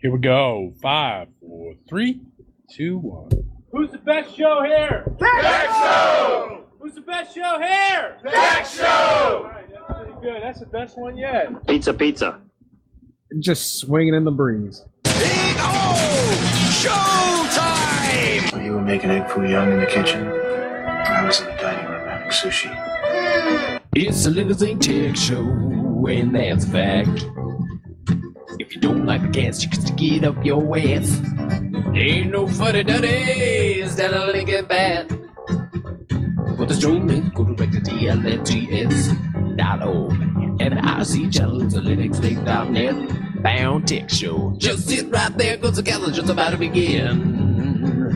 Here we go. 5, 4, 3, 2, 1. Who's the best show here? Tech Show! Who's the best show here? Tech Show! All right, that's pretty good. That's the best one yet. Pizza. Just swinging in the breeze. Showtime! You were making egg foo young in the kitchen. I was in the dining room having sushi. It's a Living Tech Show, and that's a fact. If you don't like the cast, you can stick it up your ass. Ain't no funny duddies that are linking bad. For the streaming, go direct to TLFGS.org. And the IC channel is a linuxlink.net bound tech show. Just sit right there, cause the calendar just about to begin.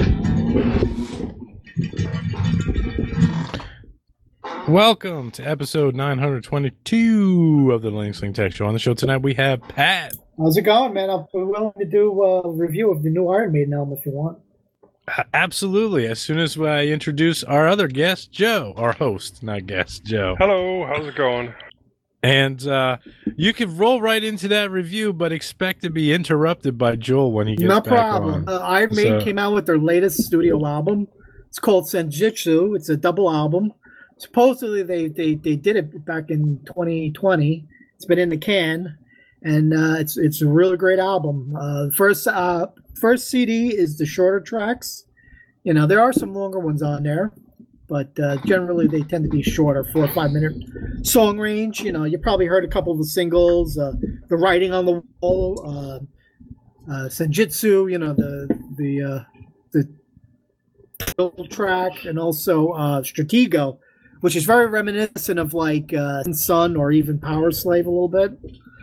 Welcome to episode 922 of the Linux Link Tech Show. On the show tonight, we have Pat. How's it going, man? I'm willing to do a review of the new Iron Maiden album if you want. Absolutely. As soon as I introduce our other guest, Joe, our host, not guest, Joe. Hello, how's it going? And you can roll right into that review, but expect to be interrupted by Joel when he gets no back problem. on. Iron Maiden came out with their latest studio album. It's called Senjutsu. It's a double album. Supposedly they did it back in 2020. It's been in the can, and it's a really great album. First CD is the shorter tracks. You know, there are some longer ones on there, but generally they tend to be shorter, 4 or 5 minute song range. You know, you probably heard a couple of the singles, The Writing on the Wall, Senjutsu, you know, the title track, and also Stratego, which is very reminiscent of like Sun or even Power Slave a little bit.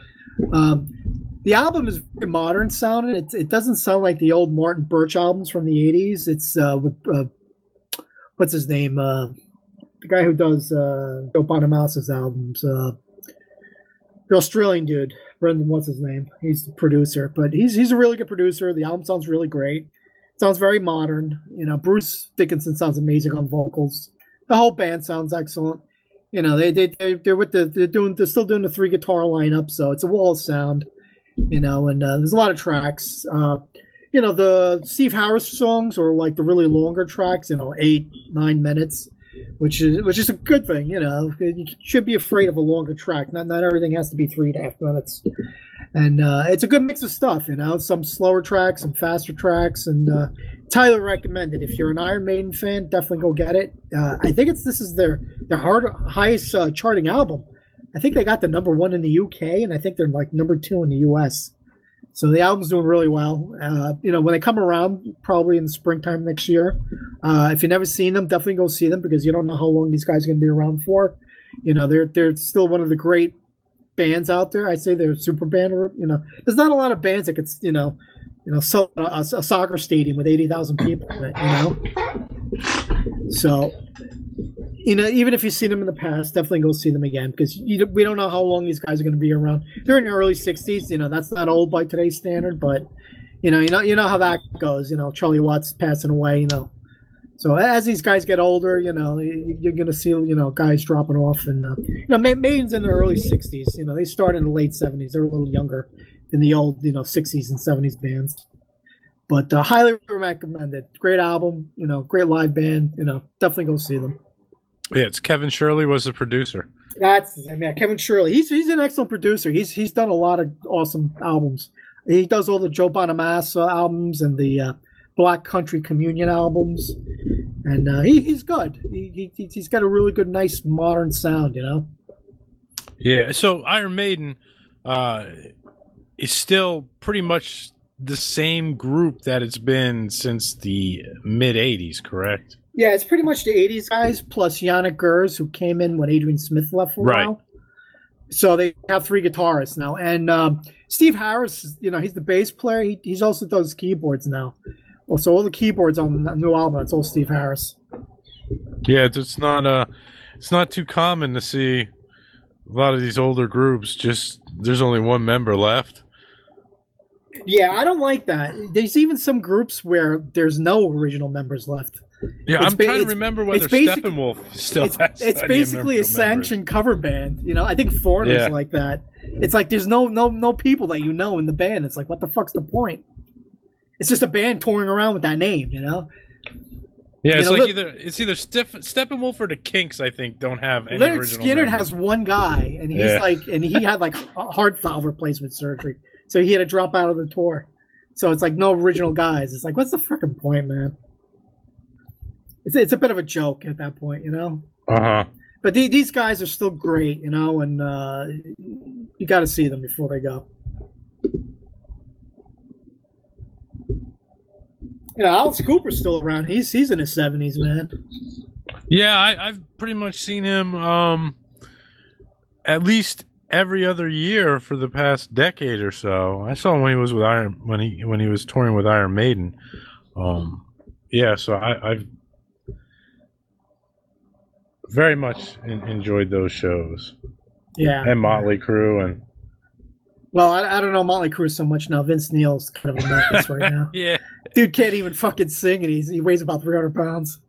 The album is very modern sounding. It doesn't sound like the old Martin Birch albums from the 80s. It's with what's his name? The guy who does Joe Bonamassa albums. The Australian dude, Brendan. What's his name? He's the producer, but he's a really good producer. The album sounds really great. It sounds very modern. You know, Bruce Dickinson sounds amazing on vocals. The whole band sounds excellent. You know, they're still doing the 3 guitar lineup, so it's a wall sound. You know, and there's a lot of tracks. You know, the Steve Harris songs are like the really longer tracks. You know, 8-9 minutes, which is a good thing. You know, you should be afraid of a longer track. Not everything has to be 3.5 minutes. And it's a good mix of stuff, you know, some slower tracks, some faster tracks, and Tyler recommended. If you're an Iron Maiden fan, definitely go get it. I think this is their highest charting album. I think they got the number 1 in the UK, and I think they're like number 2 in the US. So the album's doing really well. You know, when they come around, probably in the springtime next year, if you've never seen them, definitely go see them because you don't know how long these guys are going to be around for. You know, they're still one of the great bands out there. I say they're a super band. You know, there's not a lot of bands that could, you know, sell a soccer stadium with 80,000 people in it, you know. So, you know, even if you've seen them in the past, definitely go see them again because we don't know how long these guys are going to be around. They're in their early 60s. You know, that's not old by today's standard, but you know how that goes. You know, Charlie Watts passing away. You know. So as these guys get older, you know, you're going to see, you know, guys dropping off. And, you know, Maiden's in their early 60s. You know, they started in the late 70s. They're a little younger than the old, you know, 60s and 70s bands. But highly recommended. Great album, you know, great live band. You know, definitely go see them. Yeah, it's Kevin Shirley was the producer. Kevin Shirley. He's an excellent producer. He's done a lot of awesome albums. He does all the Joe Bonamassa albums and the Black Country Communion albums, and he's good. He's got a really good, nice, modern sound, you know. Yeah. So Iron Maiden is still pretty much the same group that it's been since the mid '80s, correct? Yeah, it's pretty much the '80s guys plus Yannick Gers, who came in when Adrian Smith left for a while. So they have 3 guitarists now, and Steve Harris, you know, he's the bass player. He's also does keyboards now. Well, so all the keyboards on the new album, it's all Steve Harris. Yeah, it's not too common to see a lot of these older groups. Just there's only one member left. Yeah, I don't like that. There's even some groups where there's no original members left. Yeah, I'm trying to remember whether Steppenwolf still has. It's basically a sanctioned cover band. You know, I think Foreigner's like that. It's like there's no people that you know in the band. It's like, what the fuck's the point? It's just a band touring around with that name, you know? Yeah, it's You know, like either Steppenwolf or the Kinks. I think don't have any Leonard original Skinner members. has one guy, and he's Yeah. and he had like heart valve replacement surgery, so he had to drop out of the tour. So it's like no original guys. It's like, what's the freaking point, man? It's a bit of a joke at that point, you know. But these guys are still great, you know, and you got to see them before they go. Yeah, Alice Cooper's still around. He's in his 70s, man. Yeah, I've pretty much seen him at least every other year for the past decade or so. I saw him when he was with when he was touring with Iron Maiden. Yeah, so I've very much enjoyed those shows. Yeah. And Motley Crue and Well, I don't know Motley Crue so much now. Vince Neil's kind of a mess right now. yeah. Dude can't even fucking sing, and he weighs about 300 pounds.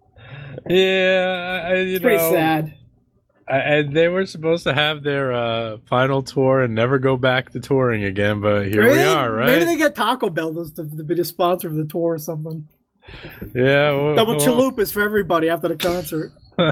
Yeah, It's pretty sad. And they were supposed to have their final tour and never go back to touring again, but here we are, right? Maybe they get Taco Bell to be the sponsor of the tour or something. Yeah. Well, Double chalupas for everybody after the concert.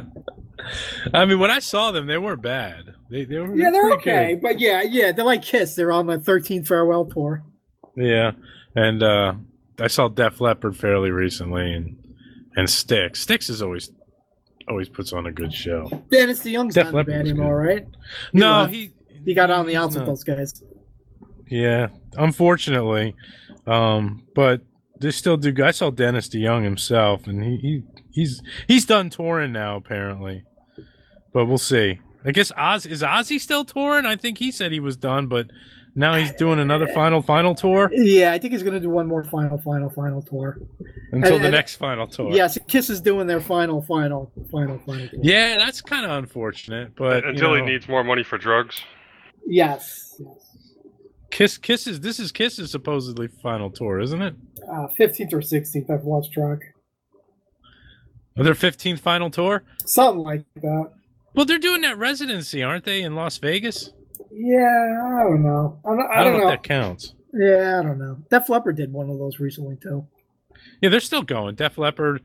I mean, when I saw them, they weren't bad. They were Yeah, they're pretty okay. good. But yeah, they're like Kiss. They're on the 13th farewell tour. Yeah, and I saw Def Leppard fairly recently, and Styx. Styx is always puts on a good show. Dennis DeYoung's Def not in the Leppard band was anymore, good. right? No, left. He got on the outs with those guys. Yeah, unfortunately, but they still do. I saw Dennis DeYoung himself, and he's done touring now apparently, but we'll see. I guess is Ozzy still touring? I think he said he was done, but now he's doing another final tour Yeah, I think he's going to do one more final tour. until And- the next final tour. Yes, Kiss is doing their final tour. Yeah, that's kind of unfortunate, but Until he needs more money for drugs. Yes. Kiss's supposedly final tour, isn't it? 15th or 16th, I've lost track. Their 15th final tour? Something like that. Well, they're doing that residency, aren't they, in Las Vegas? Yeah, I don't know. I don't know. if that counts. Yeah, I don't know. Def Leppard did one of those recently too. Yeah, they're still going. Def Leppard's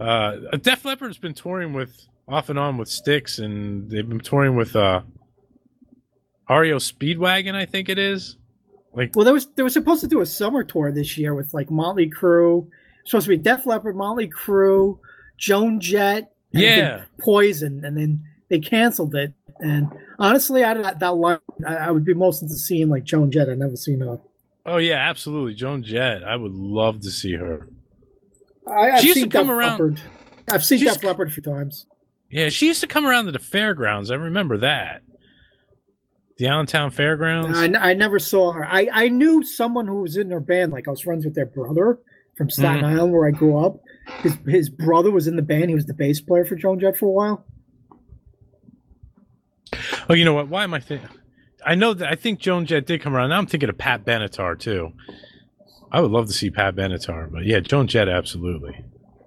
been touring off and on with Styx, and they've been touring with REO Speedwagon, I think it is. Well, they were supposed to do a summer tour this year with like Motley Crue. Supposed to be Def Leppard, Motley Crue, Joan Jett, and I think Poison, and then they canceled it. And honestly, I would be most into seeing like Joan Jett. I've never seen her. Oh yeah, absolutely, Joan Jett. I would love to see her. I've She used seen to come Def around- Leppard. I've seen She's- Def Leppard a few times. Yeah, she used to come around to the fairgrounds. I remember that. The Allentown Fairgrounds. I never saw her. I knew someone who was in their band. Like I was friends with their brother from Staten Island, where I grew up. His brother was in the band. He was the bass player for Joan Jett for a while. Oh, you know what? Why am I thinking? I know that I think Joan Jett did come around. Now I'm thinking of Pat Benatar too. I would love to see Pat Benatar, but yeah, Joan Jett absolutely.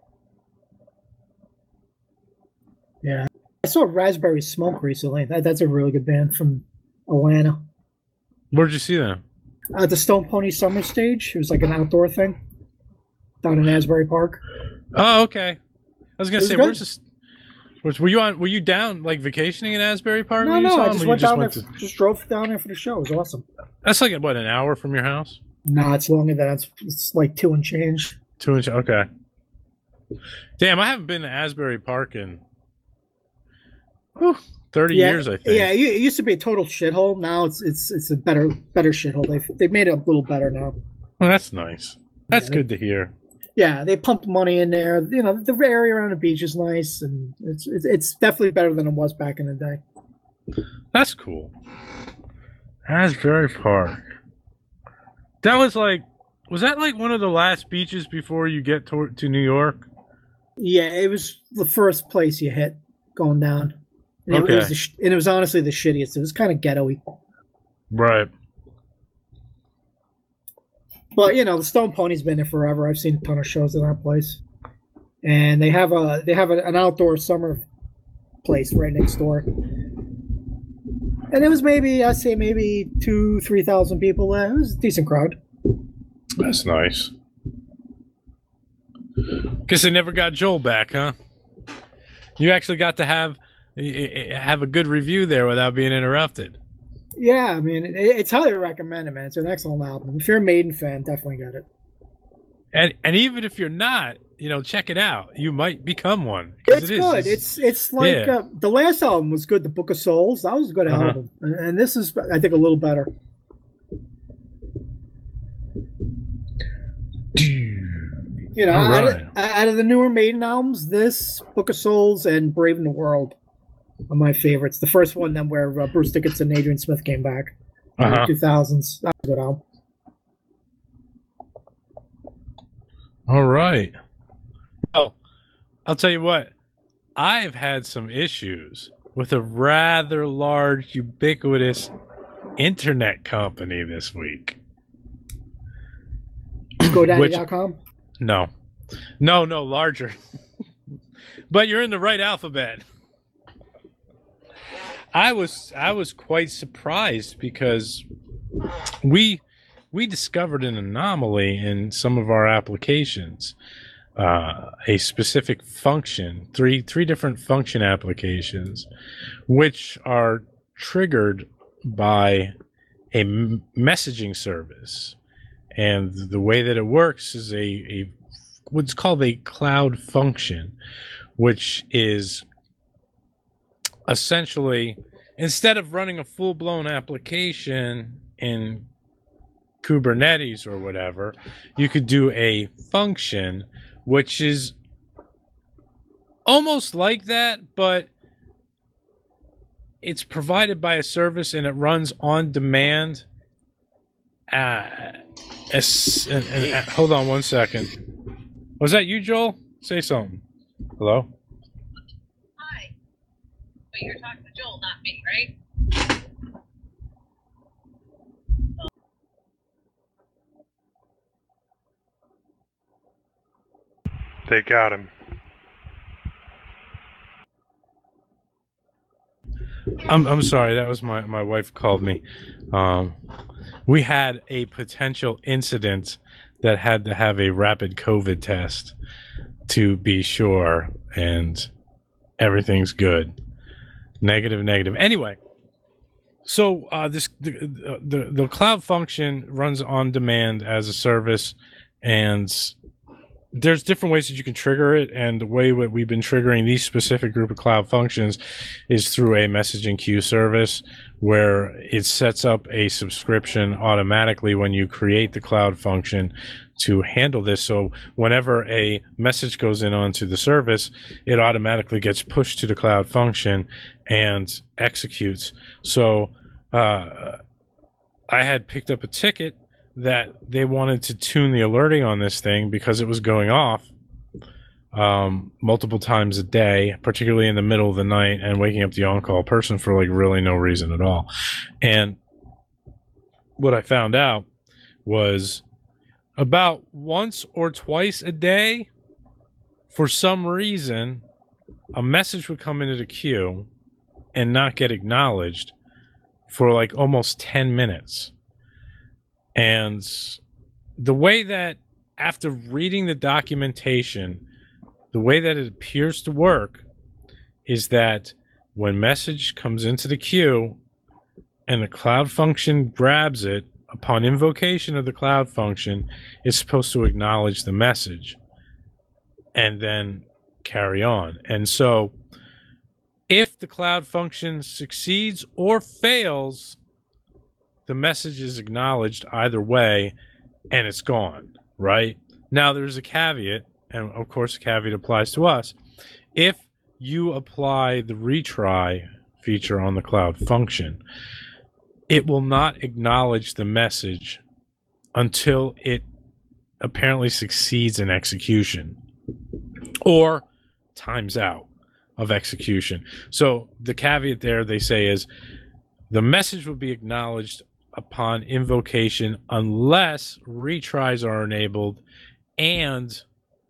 Yeah, I saw Raspberry Smoke recently. That's a really good band from Atlanta. Where'd you see them? At the Stone Pony Summer Stage. It was like an outdoor thing down in Asbury Park. Oh, okay. I was gonna It was say, good. where's this? Were you down like vacationing in Asbury Park? No, when you no, saw I them, just or you went down there. to- Just drove down there for the show. It was awesome. That's like what, an hour from your house? Nah, it's longer than that. It's like 2 and change. 2 inch. Okay. Damn, I haven't been to Asbury Park in 30 years, I think. Yeah, it used to be a total shithole. Now it's a better shithole. They've made it a little better now. Well, that's nice. That's good to hear. Yeah, they pumped money in there. You know, the area around the beach is nice, and it's definitely better than it was back in the day. That's cool. Asbury Park. That was that like one of the last beaches before you get to New York? Yeah, it was the first place you hit going down. And Okay. it was honestly the shittiest. It was kind of ghetto-y. Right. But you know, the Stone Pony's been there forever. I've seen a ton of shows in that place, and they have an outdoor summer place right next door. And it was maybe, I'd say maybe 2,000-3,000 people there. It was a decent crowd. That's nice. Guess they never got Joel back, huh? You actually got to have a good review there without being interrupted. Yeah, I mean, it's highly recommended, man. It's an excellent album. If you're a Maiden fan, definitely get it. And even if you're not, check it out. You might become one. It's good. It's like the last album was good. The Book of Souls, that was a good album, and this is, I think, a little better. Out of the newer Maiden albums, this Book of Souls and Brave in the World are my favorites. The first one, then, where Bruce Dickinson and Adrian Smith came back in the 2000s. That was a good album. All right. Well, I'll tell you what. I've had some issues with a rather large, ubiquitous internet company this week. GoDaddy.com? No, larger. But you're in the right alphabet. I was quite surprised because we discovered an anomaly in some of our applications, a specific function, three different function applications, which are triggered by a messaging service. And the way that it works is a what's called a cloud function, which is essentially, instead of running a full-blown application in Kubernetes or whatever, you could do a function which is almost like that, but it's provided by a service and it runs on demand. Hold on one second. Was that you, Joel? Say something. Hello? Hi. But you're talking to Joel, not me, right? They got him. I'm sorry. That was my wife called me. We had a potential incident that had to have a rapid COVID test to be sure, and everything's good. Negative. Anyway, so the cloud function runs on demand as a service, and there's different ways that you can trigger it, and the way that we've been triggering these specific group of cloud functions is through a messaging queue service where it sets up a subscription automatically when you create the cloud function to handle this. So whenever a message goes in onto the service, it automatically gets pushed to the cloud function and executes. So I had picked up a ticket that they wanted to tune the alerting on this thing because it was going off multiple times a day, particularly in the middle of the night, and waking up the on-call person for like really no reason at all. And what I found out was about once or twice a day, for some reason, a message would come into the queue and not get acknowledged for like almost 10 minutes. And the way that, after reading the documentation, the way that it appears to work is that when message comes into the queue and the cloud function grabs it, upon invocation of the cloud function, it's supposed to acknowledge the message and then carry on. And so if the cloud function succeeds or fails, the message is acknowledged either way, and it's gone, right? Now, there's a caveat, and of course, the caveat applies to us. If you apply the retry feature on the cloud function, it will not acknowledge the message until it apparently succeeds in execution or times out of execution. So the caveat there, they say, is the message will be acknowledged upon invocation unless retries are enabled and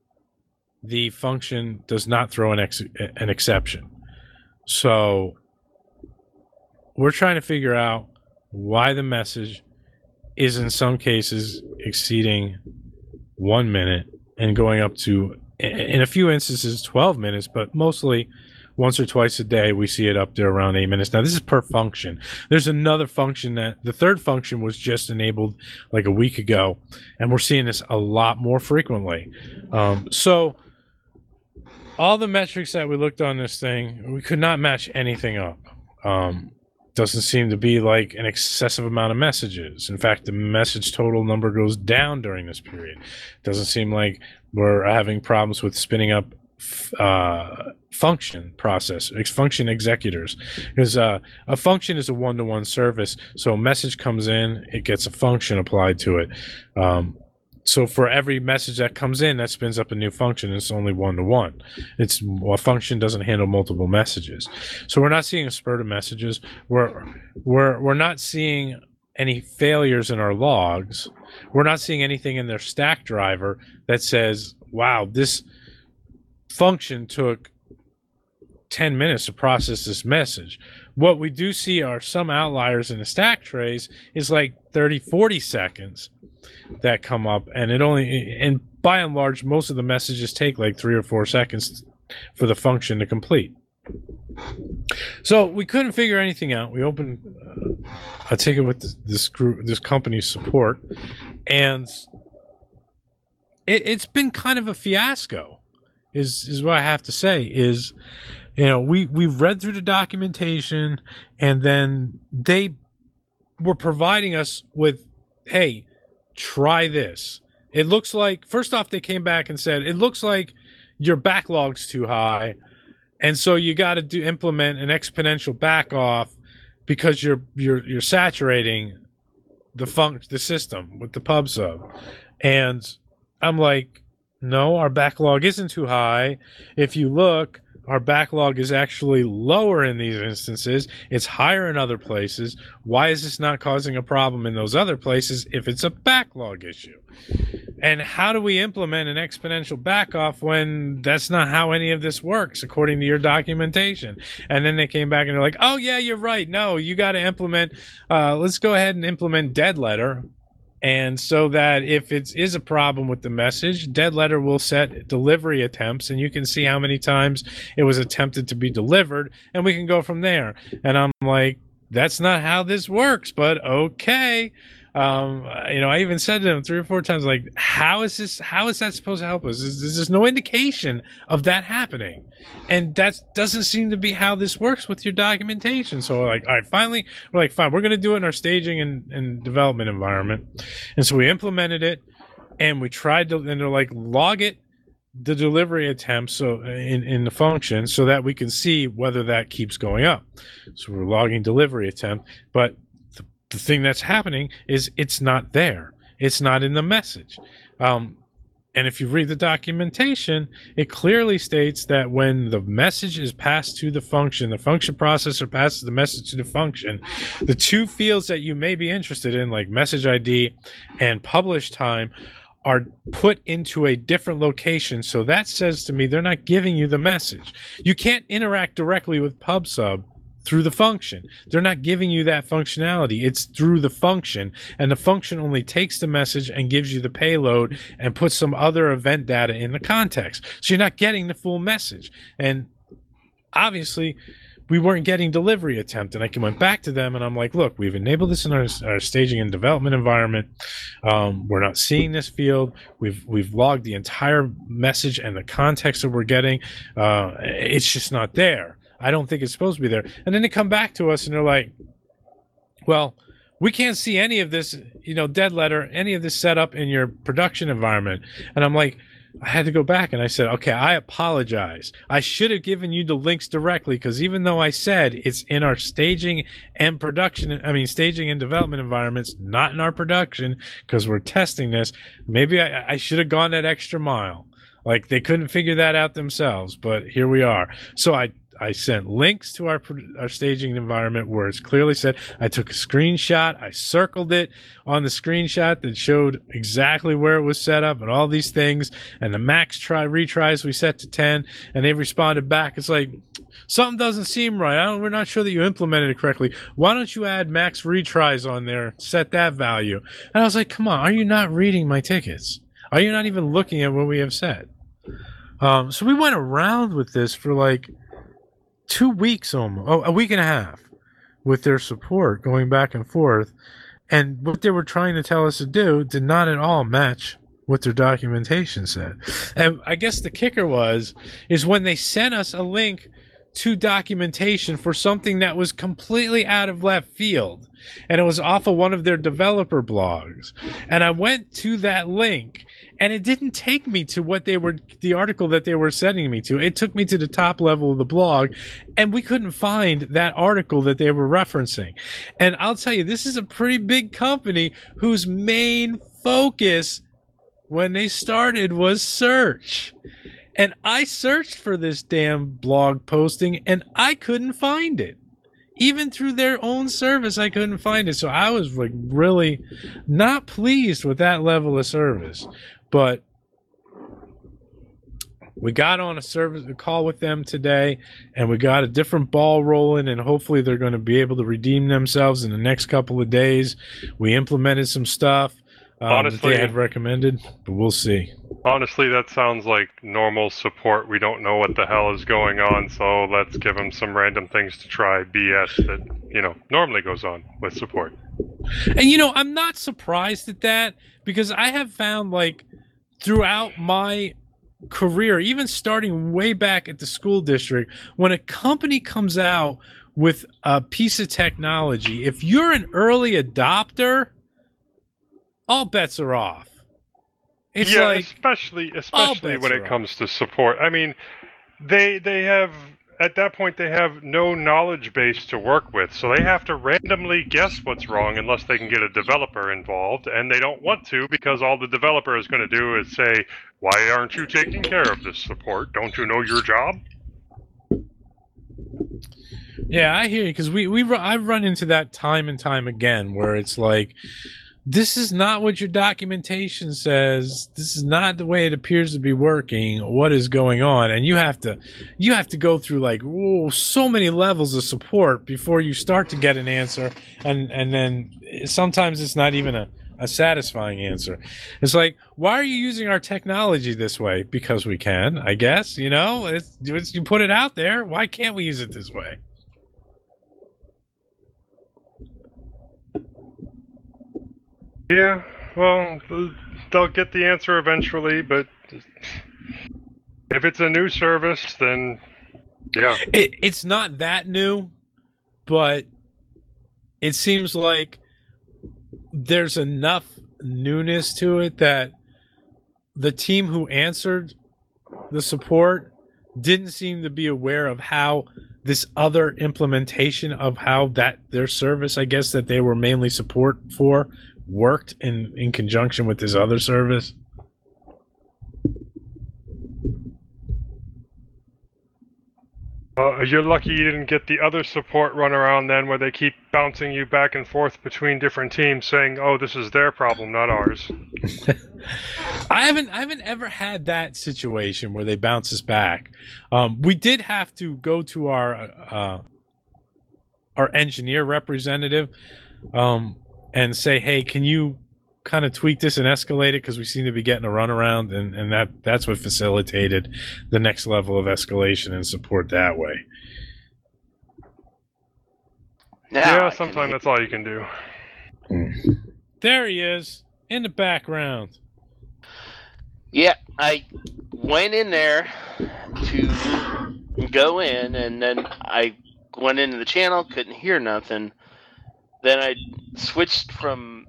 the function does not throw an exception. So we're trying to figure out why the message is in some cases exceeding 1 minute and going up to, in a few instances, 12 minutes, but mostly once or twice a day we see it up there around 8 minutes. Now this is per function. There's another function that the third function was just enabled like a week ago, and we're seeing this a lot more frequently. So all the metrics that we looked on this thing, we could not match anything up. Doesn't seem to be like an excessive amount of messages. In fact, the message total number goes down during this period. Doesn't seem like we're having problems with spinning up function executors, because a function is a one-to-one service. So a message comes in, it gets a function applied to it. So for every message that comes in, that spins up a new function. It's only one-to-one. A function doesn't handle multiple messages. So we're not seeing a spurt of messages. We're not seeing any failures in our logs. We're not seeing anything in their stack driver that says, wow, this function took 10 minutes to process this message. What we do see are some outliers in the stack trays is like 30, 40 seconds that come up, and by and large, most of the messages take like 3 or 4 seconds for the function to complete. So we couldn't figure anything out. We opened a ticket with this company's support, and it's been kind of a fiasco. Is what I have to say. Is, you know, we've read through the documentation, and then they were providing us with, hey, try this. It looks like, first off, they came back and said, it looks like your backlog's too high, and so you got to implement an exponential back off because you're saturating the system with the pub sub. And I'm like, no, our backlog isn't too high. If you look, our backlog is actually lower in these instances. It's higher in other places. Why is this not causing a problem in those other places if it's a backlog issue? And how do we implement an exponential backoff when that's not how any of this works, according to your documentation? And then they came back and they're like, oh, yeah, you're right. No, you got to implement, let's go ahead and implement dead letter. And so that if it is a problem with the message, dead letter will set delivery attempts, and you can see how many times it was attempted to be delivered, and we can go from there. And I'm like, that's not how this works, but okay. I even said to them 3 or 4 times, like, how is that supposed to help us? There's no indication of that happening. And that doesn't seem to be how this works with your documentation. So we're like, all right, finally, we're like, fine, we're going to do it in our staging and development environment. And so we implemented it, and we tried to, and they're like, log it, the delivery attempts, so in the function, so that we can see whether that keeps going up. So we're logging delivery attempt, but the thing that's happening is it's not there. It's not in the message. And if you read the documentation, it clearly states that when the message is passed to the function processor passes the message to the function, the 2 fields that you may be interested in, like message ID and publish time, are put into a different location. So that says to me they're not giving you the message. You can't interact directly with PubSub through the function. They're not giving you that functionality. It's through the function, and the function only takes the message and gives you the payload and puts some other event data in the context. So you're not getting the full message. And obviously we weren't getting delivery attempt. And I went back to them and I'm like, look, we've enabled this in our staging and development environment. We're not seeing this field. We've logged the entire message and the context that we're getting. It's just not there. I don't think it's supposed to be there. And then they come back to us and they're like, well, we can't see any of this, dead letter, any of this set up in your production environment. And I'm like, I had to go back and I said, okay, I apologize. I should have given you the links directly, because even though I said it's in our staging and development environments, not in our production, because we're testing this, maybe I should have gone that extra mile. Like, they couldn't figure that out themselves, but here we are. So I sent links to our staging environment where it's clearly said. I took a screenshot. I circled it on the screenshot that showed exactly where it was set up and all these things. And the max retries we set to 10, and they responded back. It's like, Something doesn't seem right. We're not sure that you implemented it correctly. Why don't you add max retries on there, set that value? And I was like, come on, are you not reading my tickets? Are you not even looking at what we have said? So we went around with this for like 2 weeks, almost a week and a half, with their support going back and forth. And what they were trying to tell us to do did not at all match what their documentation said. And I guess the kicker is when they sent us a link to documentation for something that was completely out of left field, and it was off of one of their developer blogs. And I went to that link, and it didn't take me to the article that they were sending me to. It took me to the top level of the blog, and we couldn't find that article that they were referencing. And I'll tell you, this is a pretty big company whose main focus when they started was search. And I searched for this damn blog posting, and I couldn't find it. Even through their own service, I couldn't find it. So I was like really not pleased with that level of service. But we got on a call with them today, and we got a different ball rolling, and hopefully they're going to be able to redeem themselves in the next couple of days. We implemented some stuff that they had recommended, but we'll see. Honestly, that sounds like normal support. We don't know what the hell is going on, so let's give them some random things to try. BS that, normally goes on with support. And, I'm not surprised at that, because I have found, like, throughout my career, even starting way back at the school district, when a company comes out with a piece of technology, if you're an early adopter, all bets are off. It's especially when it comes to support. I mean, they have, at that point, they have no knowledge base to work with, so they have to randomly guess what's wrong unless they can get a developer involved, and they don't want to, because all the developer is going to do is say, why aren't you taking care of this support? Don't you know your job? Yeah, I hear you, because I've run into that time and time again, where it's like, this is not what your documentation says. This is not the way it appears to be working. What is going on? And you have to go through like so many levels of support before you start to get an answer. And then sometimes it's not even a satisfying answer. It's like, why are you using our technology this way? Because we can, I guess. You put it out there. Why can't we use it this way? Yeah, well, they'll get the answer eventually, but if it's a new service, then yeah. It's not that new, but it seems like there's enough newness to it that the team who answered the support didn't seem to be aware of how this other implementation of how their service, I guess, that they were mainly support for, worked in conjunction with this other service. You're lucky you didn't get the other support run around then, where they keep bouncing you back and forth between different teams, saying, "Oh, this is their problem, not ours." I haven't ever had that situation where they bounce us back. We did have to go to our engineer representative and say, "Hey, can you kind of tweak this and escalate it, because we seem to be getting a runaround," and that's what facilitated the next level of escalation and support that way. Yeah, sometimes that's all you can do. There he is in the background. Yeah, I went in there to go in, and then I went into the channel, couldn't hear nothing. Then I switched from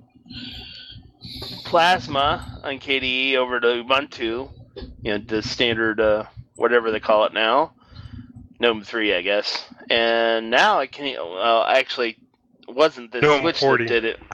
Plasma on KDE over to Ubuntu, the standard, whatever they call it now, GNOME 3, I guess. And now I can. Well, actually, it wasn't the GNOME switch 40. that did it.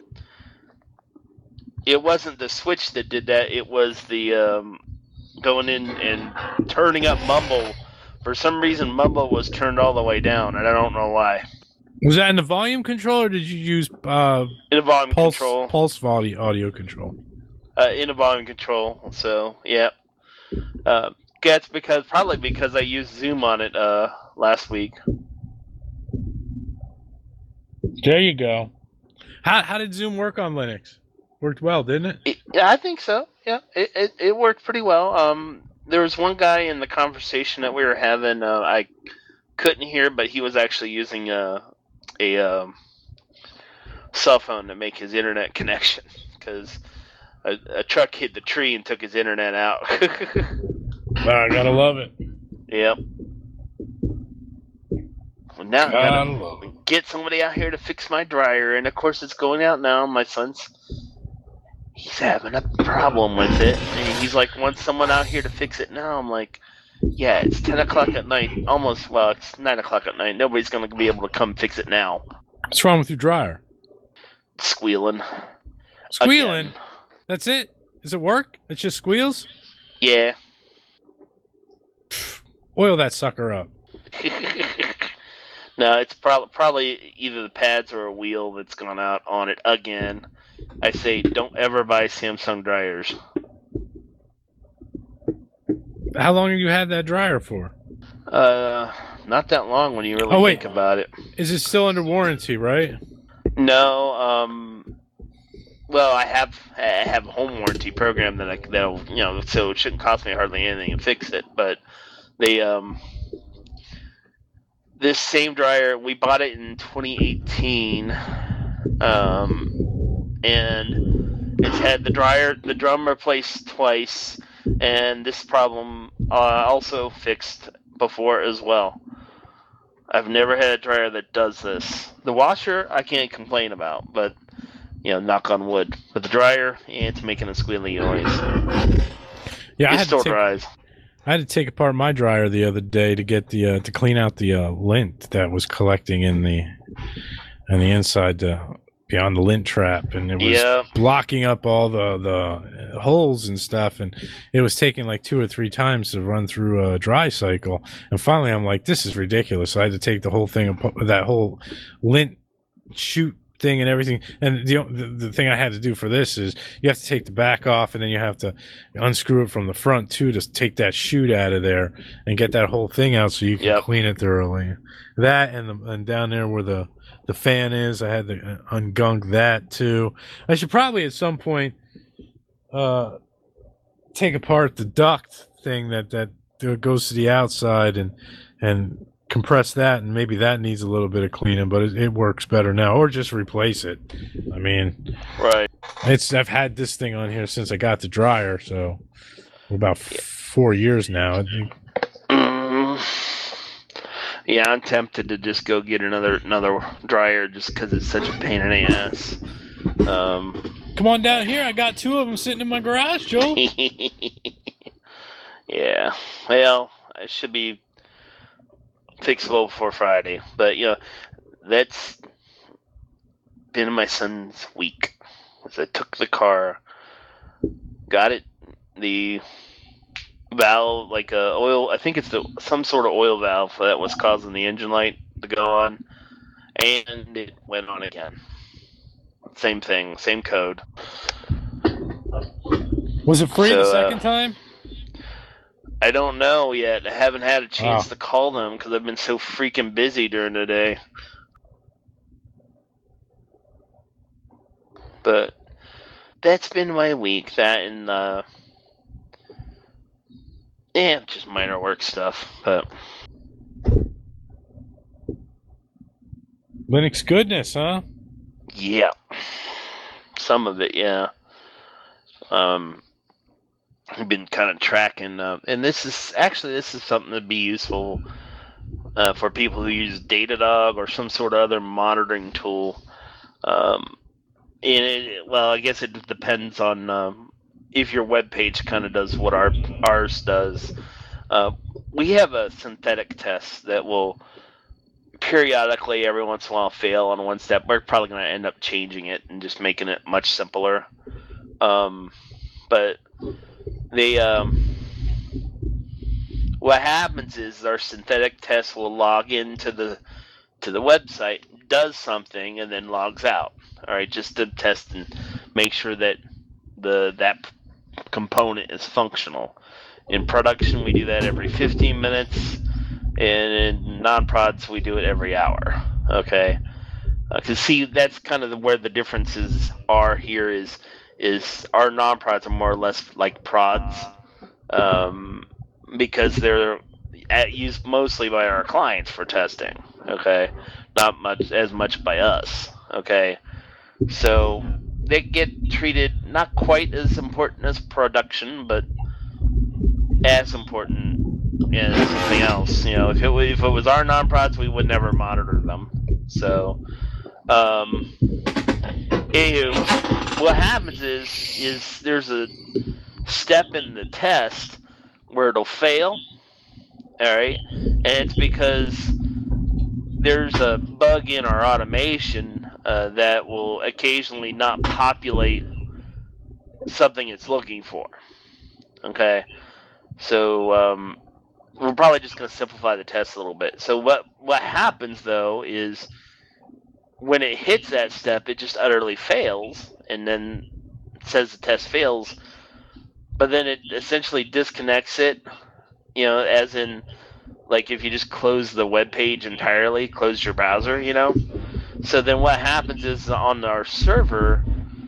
It wasn't the switch that did that. It was the going in and turning up Mumble. For some reason, Mumble was turned all the way down, and I don't know why. Was that in the volume control, or did you use In a volume control. Pulse audio control? In a volume control. So yeah, that's probably because I used Zoom on it last week. There you go. How did Zoom work on Linux? Worked well, didn't it? Yeah, I think so. Yeah, it worked pretty well. There was one guy in the conversation that we were having. I couldn't hear, but he was actually using a cell phone to make his internet connection because a truck hit the tree and took his internet out. I gotta love it. Yep. Well, now I gotta get somebody out here to fix my dryer, and of course it's going out now. My son's he's having a problem with it, and he's like, "Want someone out here to fix it now?" I'm like, "Yeah, it's 10 o'clock at night. Almost. Well, it's 9 o'clock at night. Nobody's gonna be able to come fix it now." What's wrong with your dryer? Squealing. Squealing? Again. That's it? Does it work? It just squeals? Yeah. Oil that sucker up. No, it's probably either the pads or a wheel that's gone out on it again. I say don't ever buy Samsung dryers. How long have you had that dryer for? Not that long when you really think about it. Is it still under warranty, right? No, well, I have a home warranty program that'll so it shouldn't cost me hardly anything to fix it. But they this same dryer, we bought it in 2018, and it's had the drum replaced twice, and this problem also fixed before as well. I've never had a dryer that does this. The washer I can't complain about, but knock on wood. But the dryer, it's making a squealy noise. Yeah, it still dries. I had to take apart my dryer the other day to get the to clean out the lint that was collecting in the inside beyond the lint trap, and it was blocking up all the holes and stuff, and it was taking like 2 or 3 times to run through a dry cycle. And finally, I'm like, this is ridiculous. So I had to take the whole thing, that whole lint chute thing and everything. And the thing I had to do for this is you have to take the back off, and then you have to unscrew it from the front too to take that chute out of there and get that whole thing out so you can clean it thoroughly. That and down there where the fan is, I had to ungunk that too. I should probably at some point take apart the duct thing that goes to the outside and compress that, and maybe that needs a little bit of cleaning, but it works better now. Or just replace it. I mean, right. I've had this thing on here since I got the dryer, so about 4 years now, I think. Yeah, I'm tempted to just go get another dryer just because it's such a pain in the ass. Come on down here. I got 2 of them sitting in my garage, Joe. Yeah. Well, it should be fixable before Friday. But, that's been my son's week. As I took the car, got it, the valve, like oil, I think it's some sort of oil valve that was causing the engine light to go on, and it went on again. Same thing, same code. Was it free the second time? I don't know yet. I haven't had a chance to call them because I've been so freaking busy during the day. But that's been my week. That and just minor work stuff. But Linux goodness, huh? Yeah, some of it, yeah. I've been kind of tracking, and this is something that'd be useful for people who use Datadog or some sort of other monitoring tool. I guess it depends on if your web page kind of does what ours does. We have a synthetic test that will periodically, every once in a while, fail on one step. We're probably going to end up changing it and just making it much simpler. But what happens is our synthetic test will log into the website, does something, and then logs out. All right, just to test and make sure that that component is functional. In production, we do that every 15 minutes, and in non-prods we do it every hour. Okay, because see, that's kind of where the differences are here. Is our non-prods are more or less like prods, because they're used mostly by our clients for testing. Okay, not as much by us. Okay, so they get treated not quite as important as production, but as important as something else. You know, if it was our non-prods, we would never monitor them. So, anywho, what happens is there's a step in the test where it'll fail. All right, and it's because there's a bug in our automation that will occasionally not populate something it's looking for. Okay, so we're probably just going to simplify the test a little bit. So what happens though is when it hits that step, it just utterly fails, and then it says the test fails, but then it essentially disconnects it. You know, as in, like if you just close the web page entirely, close your browser, you know. So then what happens is on our server,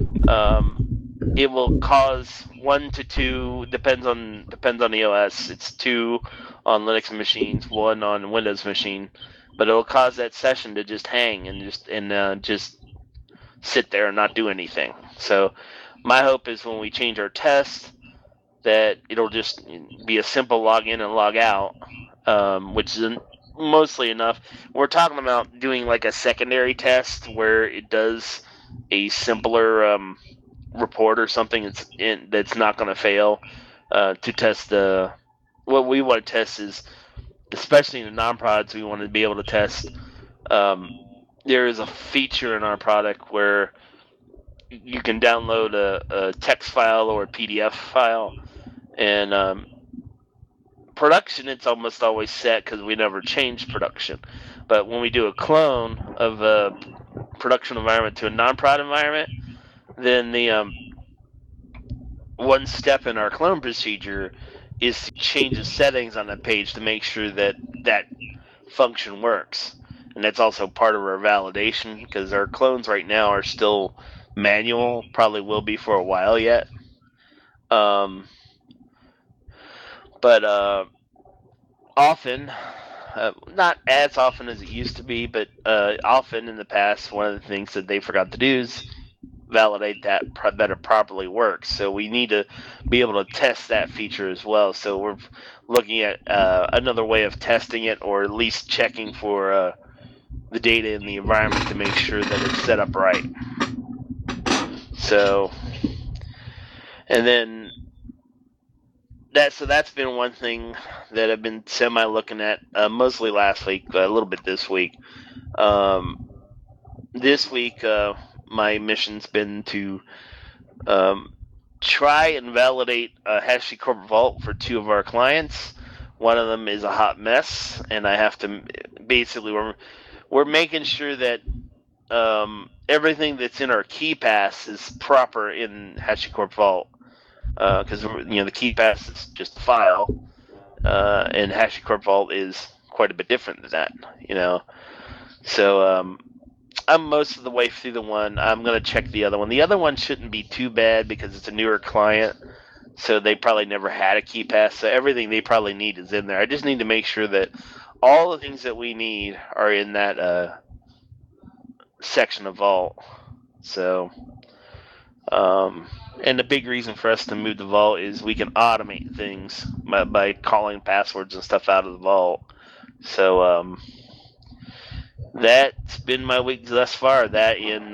it will cause 1 to 2, depends on the OS. It's 2 on Linux machines, 1 on Windows machine, but it'll cause that session to just hang and just sit there and not do anything. So my hope is when we change our test, that it'll just be a simple log in and log out, which is mostly enough. We're talking about doing like a secondary test where it does a simpler report or something that's not going to fail to test what we want to test is, especially in the non-prods, we want to be able to test. There is a feature in our product where you can download a text file or a PDF file, and production, it's almost always set because we never change production. But when we do a clone of a production environment to a non-prod environment, then the one step in our clone procedure is to change the settings on the page to make sure that that function works. And that's also part of our validation, because our clones right now are still manual, probably will be for a while yet. But often, not as often as it used to be, but often in the past, one of the things that they forgot to do is validate that it properly works. So we need to be able to test that feature as well. So we're looking at another way of testing it, or at least checking for the data in the environment to make sure that it's set up right. So, and then that's been one thing that I've been looking at, mostly last week, a little bit this week. This week, my mission's been to try and validate HashiCorp Corporate Vault for 2 of our clients. One of them is a hot mess, and I have to basically we're making sure that everything that's in our KeyPass is proper in HashiCorp Corporate Vault, because the KeyPass is just a file, and HashiCorp Corporate Vault is quite a bit different than that, So I'm most of the way through the one. I'm going to check the other one. The other one shouldn't be too bad because it's a newer client, so they probably never had a KeyPass. So everything they probably need is in there. I just need to make sure that all the things that we need are in that section of Vault. So, and the big reason for us to move the Vault is we can automate things by calling passwords and stuff out of the Vault. So, that's been my week thus far. That in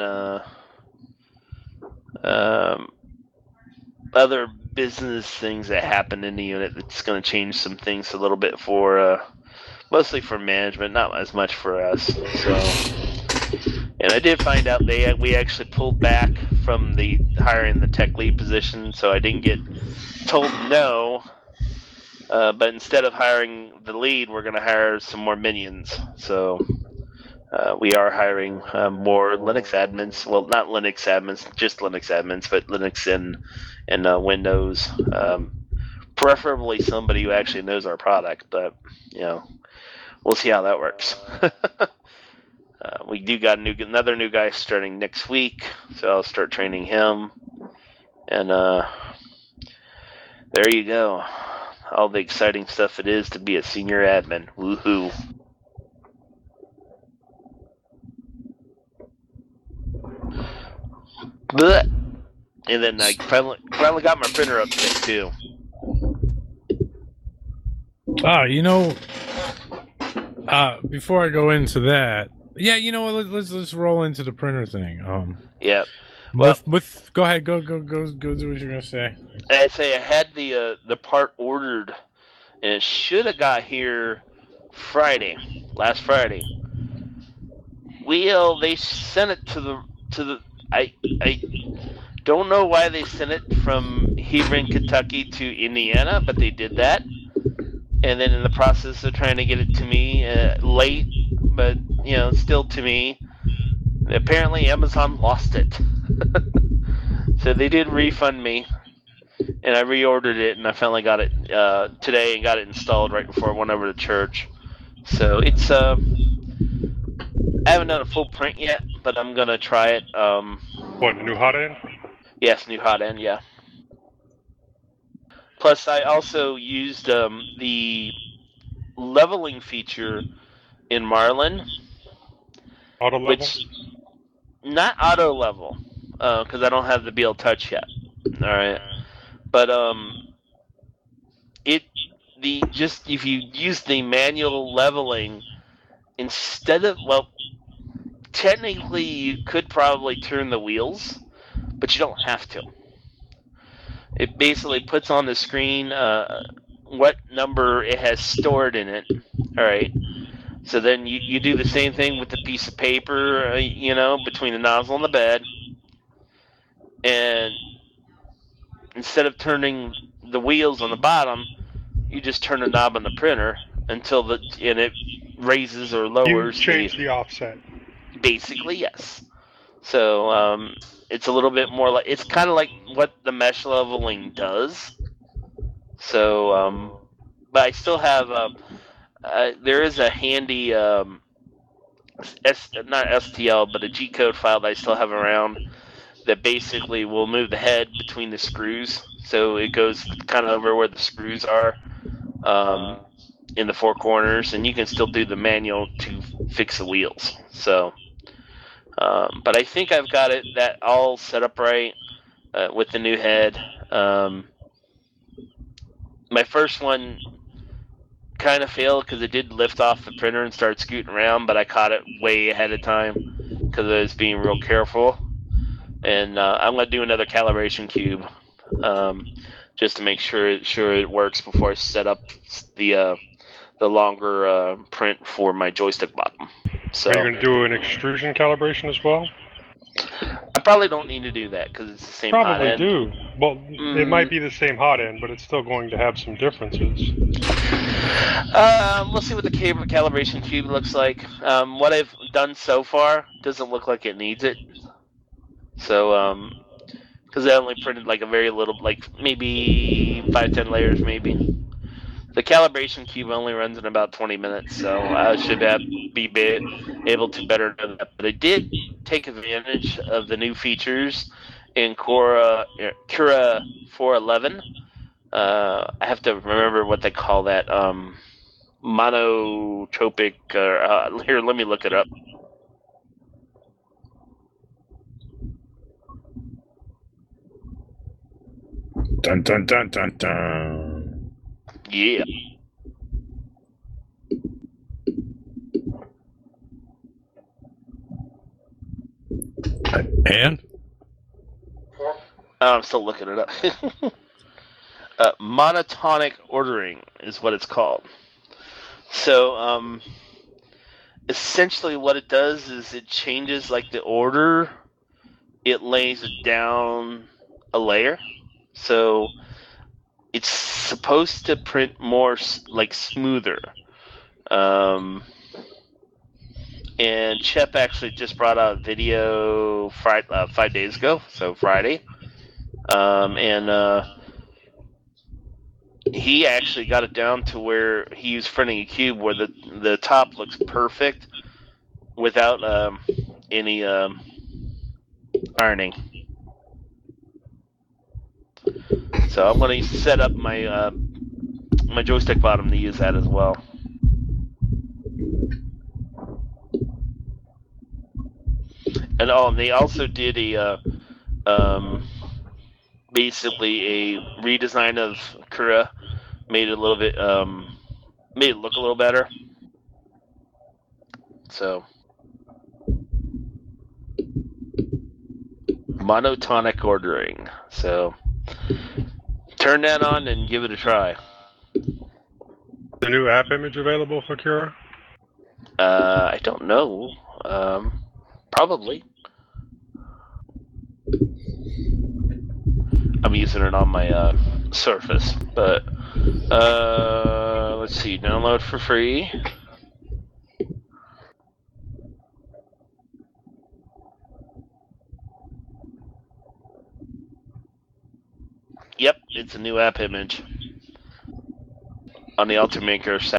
other business things that happened in the unit that's going to change some things a little bit for mostly for management, not as much for us. So, and I did find out we actually pulled back from the hiring the tech lead position, so I didn't get told no. But instead of hiring the lead, we're going to hire some more minions. So. We are hiring more Linux admins. Well, not Linux admins, just Linux admins, but Linux and Windows. Preferably somebody who actually knows our product. But we'll see how that works. We do got another new guy starting next week, so I'll start training him. And there you go. All the exciting stuff it is to be a senior admin. Woohoo. Blech. And then I finally got my printer up today, too. Before I go into that, let's roll into the printer thing. Yeah. Well, go ahead, go do what you're gonna say. I say I had the part ordered, and it should have got here last Friday. Well, they sent it to the. I don't know why they sent it from here in Kentucky to Indiana, but they did that. And then in the process of trying to get it to me late, but still to me, apparently Amazon lost it. So they did refund me, and I reordered it, and I finally got it today and got it installed right before I went over to church. So it's I haven't done a full print yet, but I'm gonna try it. What, new hot end? Yes, new hot end, yeah. Plus, I also used the leveling feature in Marlin. Auto level? Which, not auto level, because I don't have the BL Touch yet. All right, but if you use the manual leveling instead of technically you could probably turn the wheels, but you don't have to. It basically puts on the screen what number it has stored in it. All right. So then you do the same thing with the piece of paper, between the nozzle and the bed. And instead of turning the wheels on the bottom, you just turn the knob on the printer until it raises or lowers. You change the offset. Basically, yes. So it's a little bit more like, it's kind of like what the mesh leveling does. So, but I still have, there is a handy, not STL, but a G-code file that I still have around that basically will move the head between the screws. So it goes kind of over where the screws are in the four corners, and you can still do the manual to fix the wheels. So, but I think I've got that all set up right with the new head. My first one kind of failed because it did lift off the printer and start scooting around, but I caught it way ahead of time because I was being real careful. And I'm going to do another calibration cube just to make sure it works before I set up the longer print for my joystick bottom. So, are you going to do an extrusion calibration as well? I probably don't need to do that because it's the same hot end. Probably do. Well, it might be the same hot end, but it's still going to have some differences. We'll see what the calibration cube looks like. What I've done so far doesn't look like it needs it. So, because I only printed like a very little, like maybe 5-10 layers, maybe. The calibration cube only runs in about 20 minutes, so I should be able to better know that. But I did take advantage of the new features in Cura 411. I have to remember what they call that. Monotropic. Here, let me look it up. Dun dun dun dun dun. Yeah. And? I'm still looking it up. Monotonic ordering is what it's called. So, essentially what it does is it changes like the order. It lays it down a layer. So, it's supposed to print more like smoother. And Shep actually just brought out a video 5 days ago, so Friday. And he actually got it down to where he was printing a cube where the top looks perfect without any ironing. So I'm going to set up my my joystick bottom to use that as well. And they also did a basically a redesign of Kura, made it a little bit made it look a little better. So monotonic ordering. So turn that on and give it a try. The new app image available for Cura? I don't know. Probably. I'm using it on my Surface, but let's see. Download for free. Yep, it's a new app image on the Ultimaker site.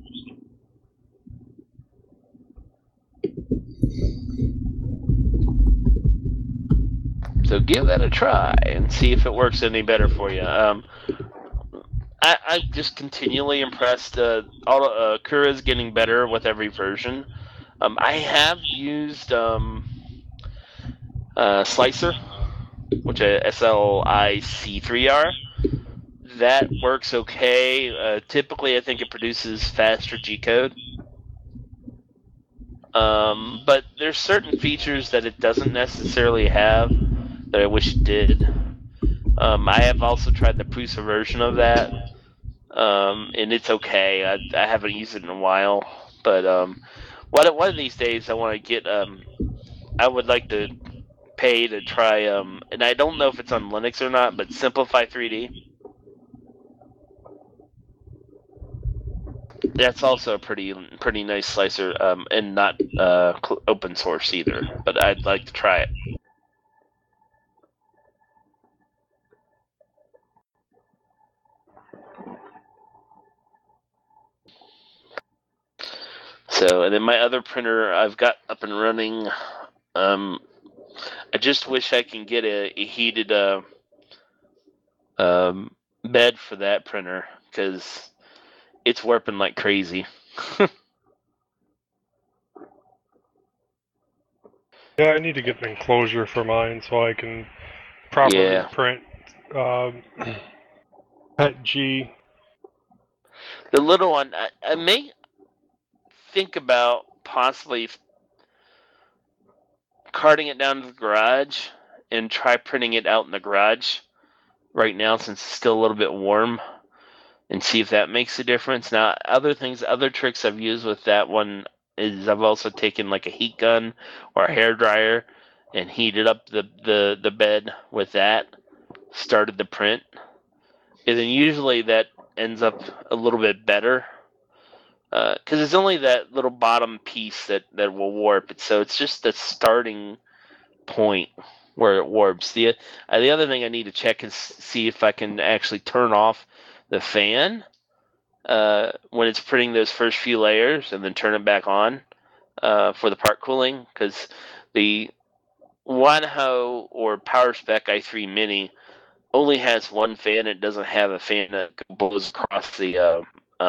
So give that a try and see if it works any better for you. I'm just continually impressed. Kura is getting better with every version. I have used Slicer, which is SLIC3R. That works okay. Typically, I think it produces faster G-code. But there's certain features that it doesn't necessarily have that I wish it did. I have also tried the Prusa version of that, and it's okay. I haven't used it in a while, but one of these days I want to get. I would like to pay to try. And I don't know if it's on Linux or not, but Simplify 3D. That's also a pretty nice slicer, and not open source either. But I'd like to try it. So, and then my other printer I've got up and running. I just wish I can get a heated bed for that printer, because it's warping like crazy. Yeah, I need to get an enclosure for mine so I can properly print PET G. The little one, I may think about possibly carting it down to the garage and try printing it out in the garage right now, since it's still a little bit warm, and see if that makes a difference. Now, other tricks I've used with that one is I've also taken like a heat gun or a hair dryer and heated up the bed with that, started the print, and then usually that ends up a little bit better, because it's only that little bottom piece that will warp it. So it's just the starting point where it warps. The other thing I need to check is see if I can actually turn off the fan when it's printing those first few layers, and then turn it back on for the part cooling, because the Wanhao or PowerSpec i3 Mini only has one fan. It doesn't have a fan that blows across the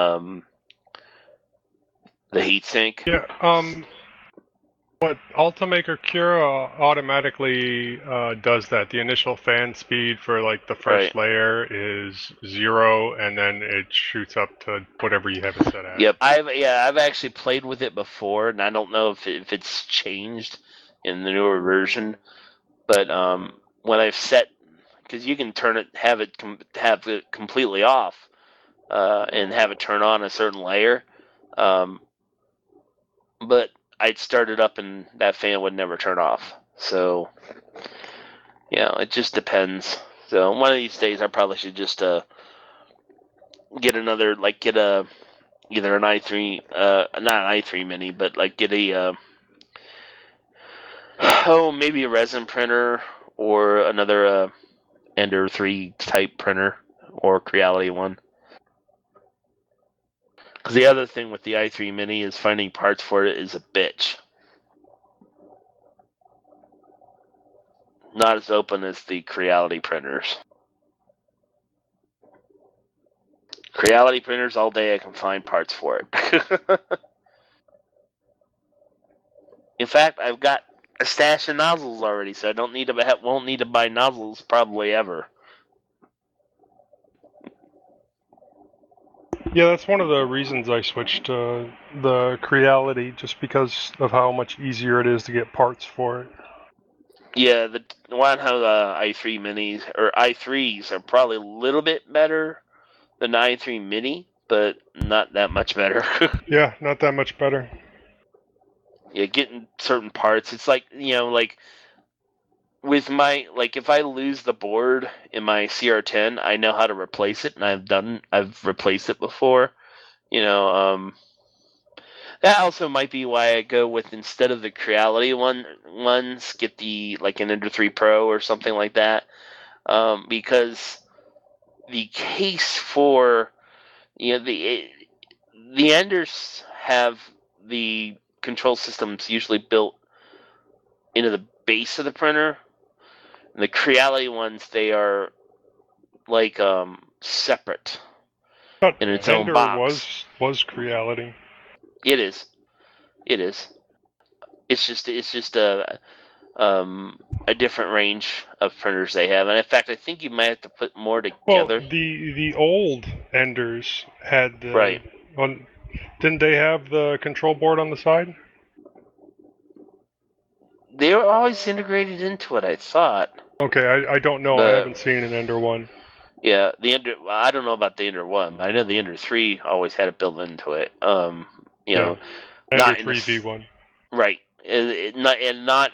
heatsink. Yeah. What Ultimaker Cura automatically does that. The initial fan speed for like the first layer is 0, and then it shoots up to whatever you have it set at. Yep. I've actually played with it before, and I don't know if it's changed in the newer version. But when I've set, because you can have it completely off, and have it turn on a certain layer, but I'd start it up and that fan would never turn off. So, yeah, it just depends. So one of these days I probably should just get either an i3, not an i3 Mini, but like get a maybe a resin printer or another Ender 3 type printer or Creality one. Because the other thing with the i3 Mini is finding parts for it is a bitch. Not as open as the Creality printers. Creality printers all day I can find parts for it. In fact, I've got a stash of nozzles already, so I won't need to buy nozzles probably ever. Yeah, that's one of the reasons I switched to the Creality, just because of how much easier it is to get parts for it. Yeah, the one how the i3 Minis or i3s are probably a little bit better than the i3 Mini, but not that much better. Yeah, not that much better. Yeah, getting certain parts, it's like, like with my, if I lose the board in my CR10, I know how to replace it, and I've replaced it before. That also might be why I go with, instead of the Creality ones, get the an Ender 3 Pro or something like that, because the case for the Enders have the control systems usually built into the base of the printer. And the Creality ones, they are separate in its own box. Was Creality. It is. It's just a different range of printers they have, and in fact, I think you might have to put more together. Well, the old Enders had right. Didn't they have the control board on the side? They were always integrated into it, I thought. Okay, I don't know. I haven't seen an Ender 1. Yeah, I don't know about the Ender 1. I know the Ender 3 always had it built into it. Ender not 3v1. Right. Not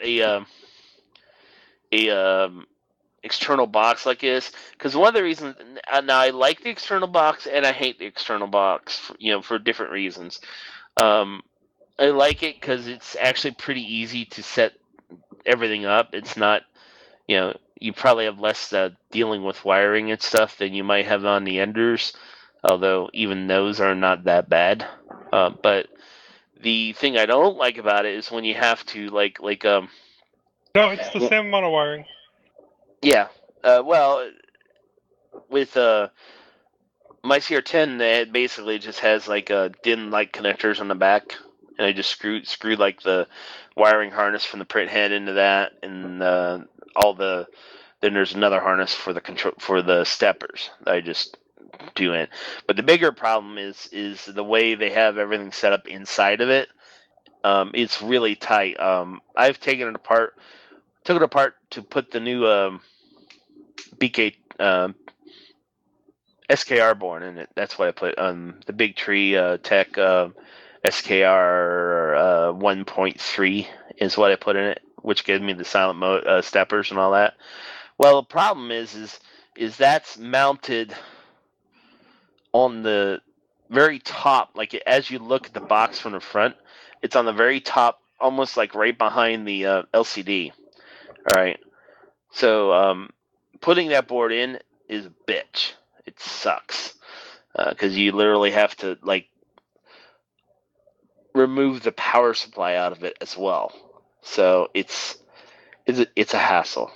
a external box like this. Because one of the reasons, now I like the external box and I hate the external box, for different reasons. I like it because it's actually pretty easy to set everything up. It's not, you probably have less dealing with wiring and stuff than you might have on the Enders, although even those are not that bad. But the thing I don't like about it is when you have to No, it's the same amount of wiring. Yeah. Well, with my CR10, it basically just has DIN light connectors on the back, and I just screw the wiring harness from the print head into that, and then there's another harness for the steppers that I just do it. But the bigger problem is the way they have everything set up inside of it. It's really tight. I've taken it apart. Took it apart to put the new BK SKR board in it. That's what I put on the Big Tree Tech SKR 1.3 is what I put in it, which gave me the silent mode steppers and all that. Well, the problem is that's mounted on the very top, as you look at the box from the front, it's on the very top, almost right behind the LCD. All right, so putting that board in is a bitch. It sucks because you literally have to remove the power supply out of it as well. So it's a hassle.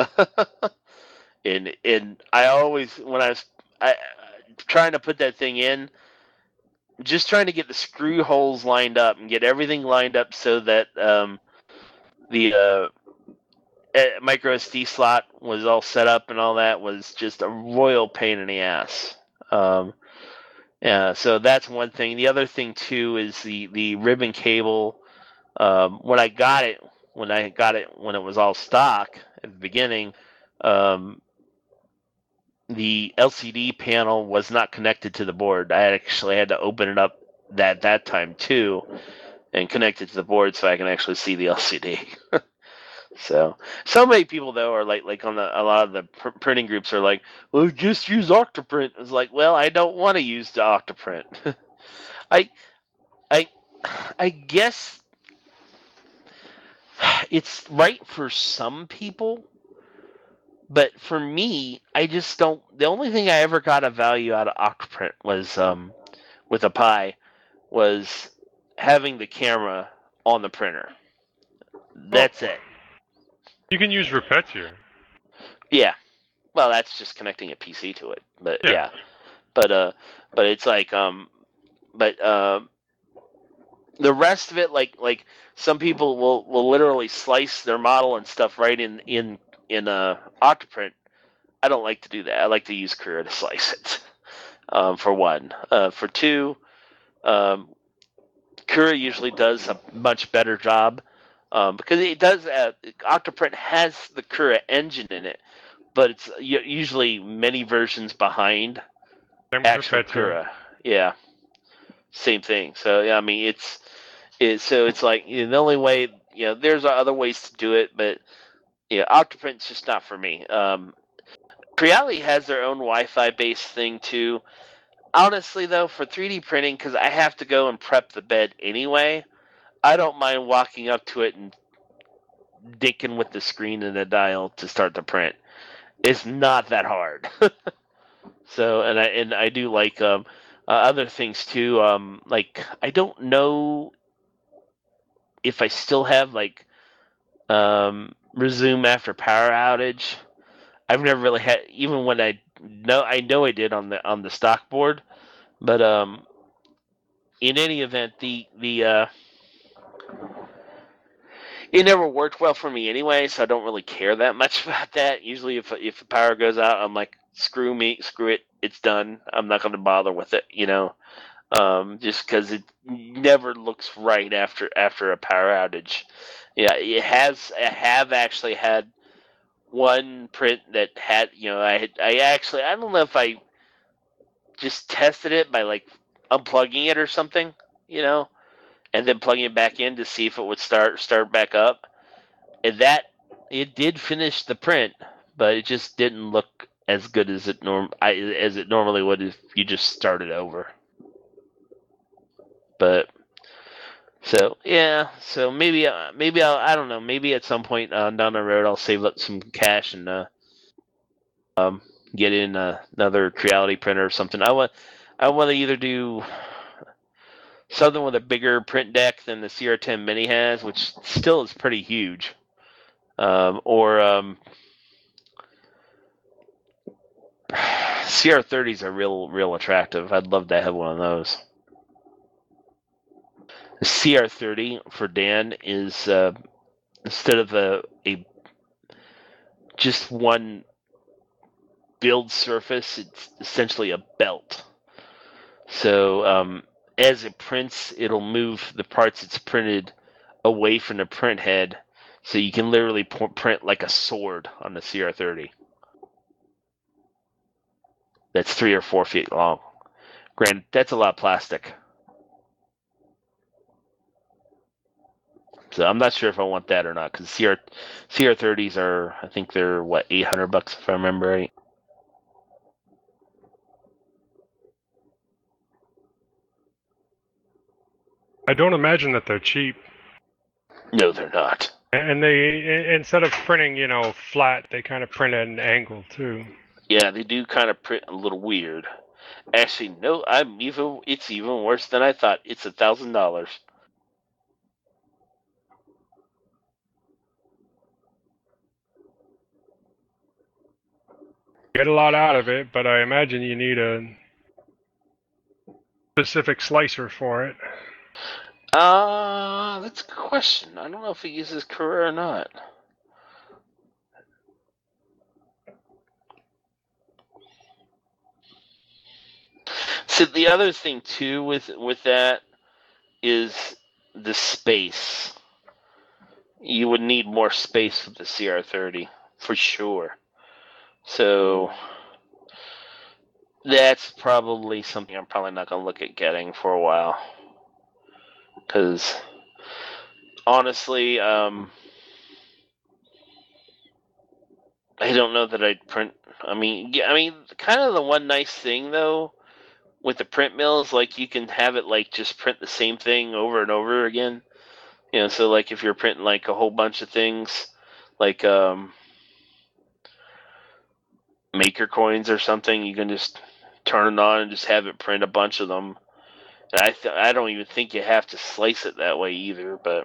and I always, when I was trying to put that thing in, just trying to get the screw holes lined up and get everything lined up so that the micro SD slot was all set up and all that was just a royal pain in the ass. Yeah, so that's one thing. The other thing too is the ribbon cable. When I got it when it was all stock at the beginning, the LCD panel was not connected to the board. I actually had to open it up that time too and connect it to the board so I can actually see the LCD. So many people though are on a lot of the printing groups are like, well, just use Octoprint. It's like, well, I don't want to use the Octoprint. I guess it's right for some people, but for me, I just don't. The only thing I ever got a value out of Octoprint was with a Pi, was having the camera on the printer. That's it. You can use Repetier. Yeah. Well, that's just connecting a PC to it. But yeah. But it's like the rest of it, like some people will literally slice their model and stuff right in Octoprint. I don't like to do that. I like to use Kura to slice it. For one. For two, Kura usually does a much better job because it does. Octoprint has the Kura engine in it, but it's usually many versions behind actual Kura. Yeah, same thing. So yeah, I mean it's like the only way. There's other ways to do it, but Octoprint's just not for me. Creality has their own Wi-Fi based thing too. Honestly, though, for 3D printing, because I have to go and prep the bed anyway, I don't mind walking up to it and dicking with the screen and the dial to start the print. It's not that hard. So, and I do like other things too. Like I don't know if I still have like resume after power outage. I've never really had, even when I know I did on the stock board, but in any event, the it never worked well for me anyway, so I don't really care that much about that. Usually, if the power goes out, I'm like, screw it, it's done. I'm not going to bother with it, just because it never looks right after a power outage. Yeah, I have actually had one print that had, I don't know if I just tested it by like unplugging it or something, and then plugging it back in to see if it would start back up. And that it did finish the print, but it just didn't look as good as it normally would if you just started over. But so maybe I don't know, maybe at some point down the road I'll save up some cash and get in another Creality printer or something. I want to either do something with a bigger print deck than the CR10 Mini has, which still is pretty huge, or CR30s are real attractive. I'd love to have one of those. The CR30 for Dan is instead of a just one build surface, it's essentially a belt. So as it prints, it'll move the parts it's printed away from the print head, so you can literally print like a sword on the CR30. That's 3 or 4 feet long. Granted, that's a lot of plastic. So I'm not sure if I want that or not, because CR30s are, I think they're $800 if I remember right. I don't imagine that they're cheap. No, they're not. And they, instead of printing, flat, they kind of print at an angle too. Yeah, they do kind of print a little weird. Actually, no, it's even worse than I thought. It's $1,000. Get a lot out of it, but I imagine you need a specific slicer for it. That's a good question. I don't know if it uses Kura or not. So the other thing too with that is the space. You would need more space with the CR30 for sure. So that's probably something I'm probably not going to look at getting for a while. Because honestly, I don't know that I'd print. I mean, kind of the one nice thing though with the print mills, like you can have it like just print the same thing over and over again. So like if you're printing like a whole bunch of things, like maker coins or something, you can just turn it on and just have it print a bunch of them, And I don't even think you have to slice it that way either, but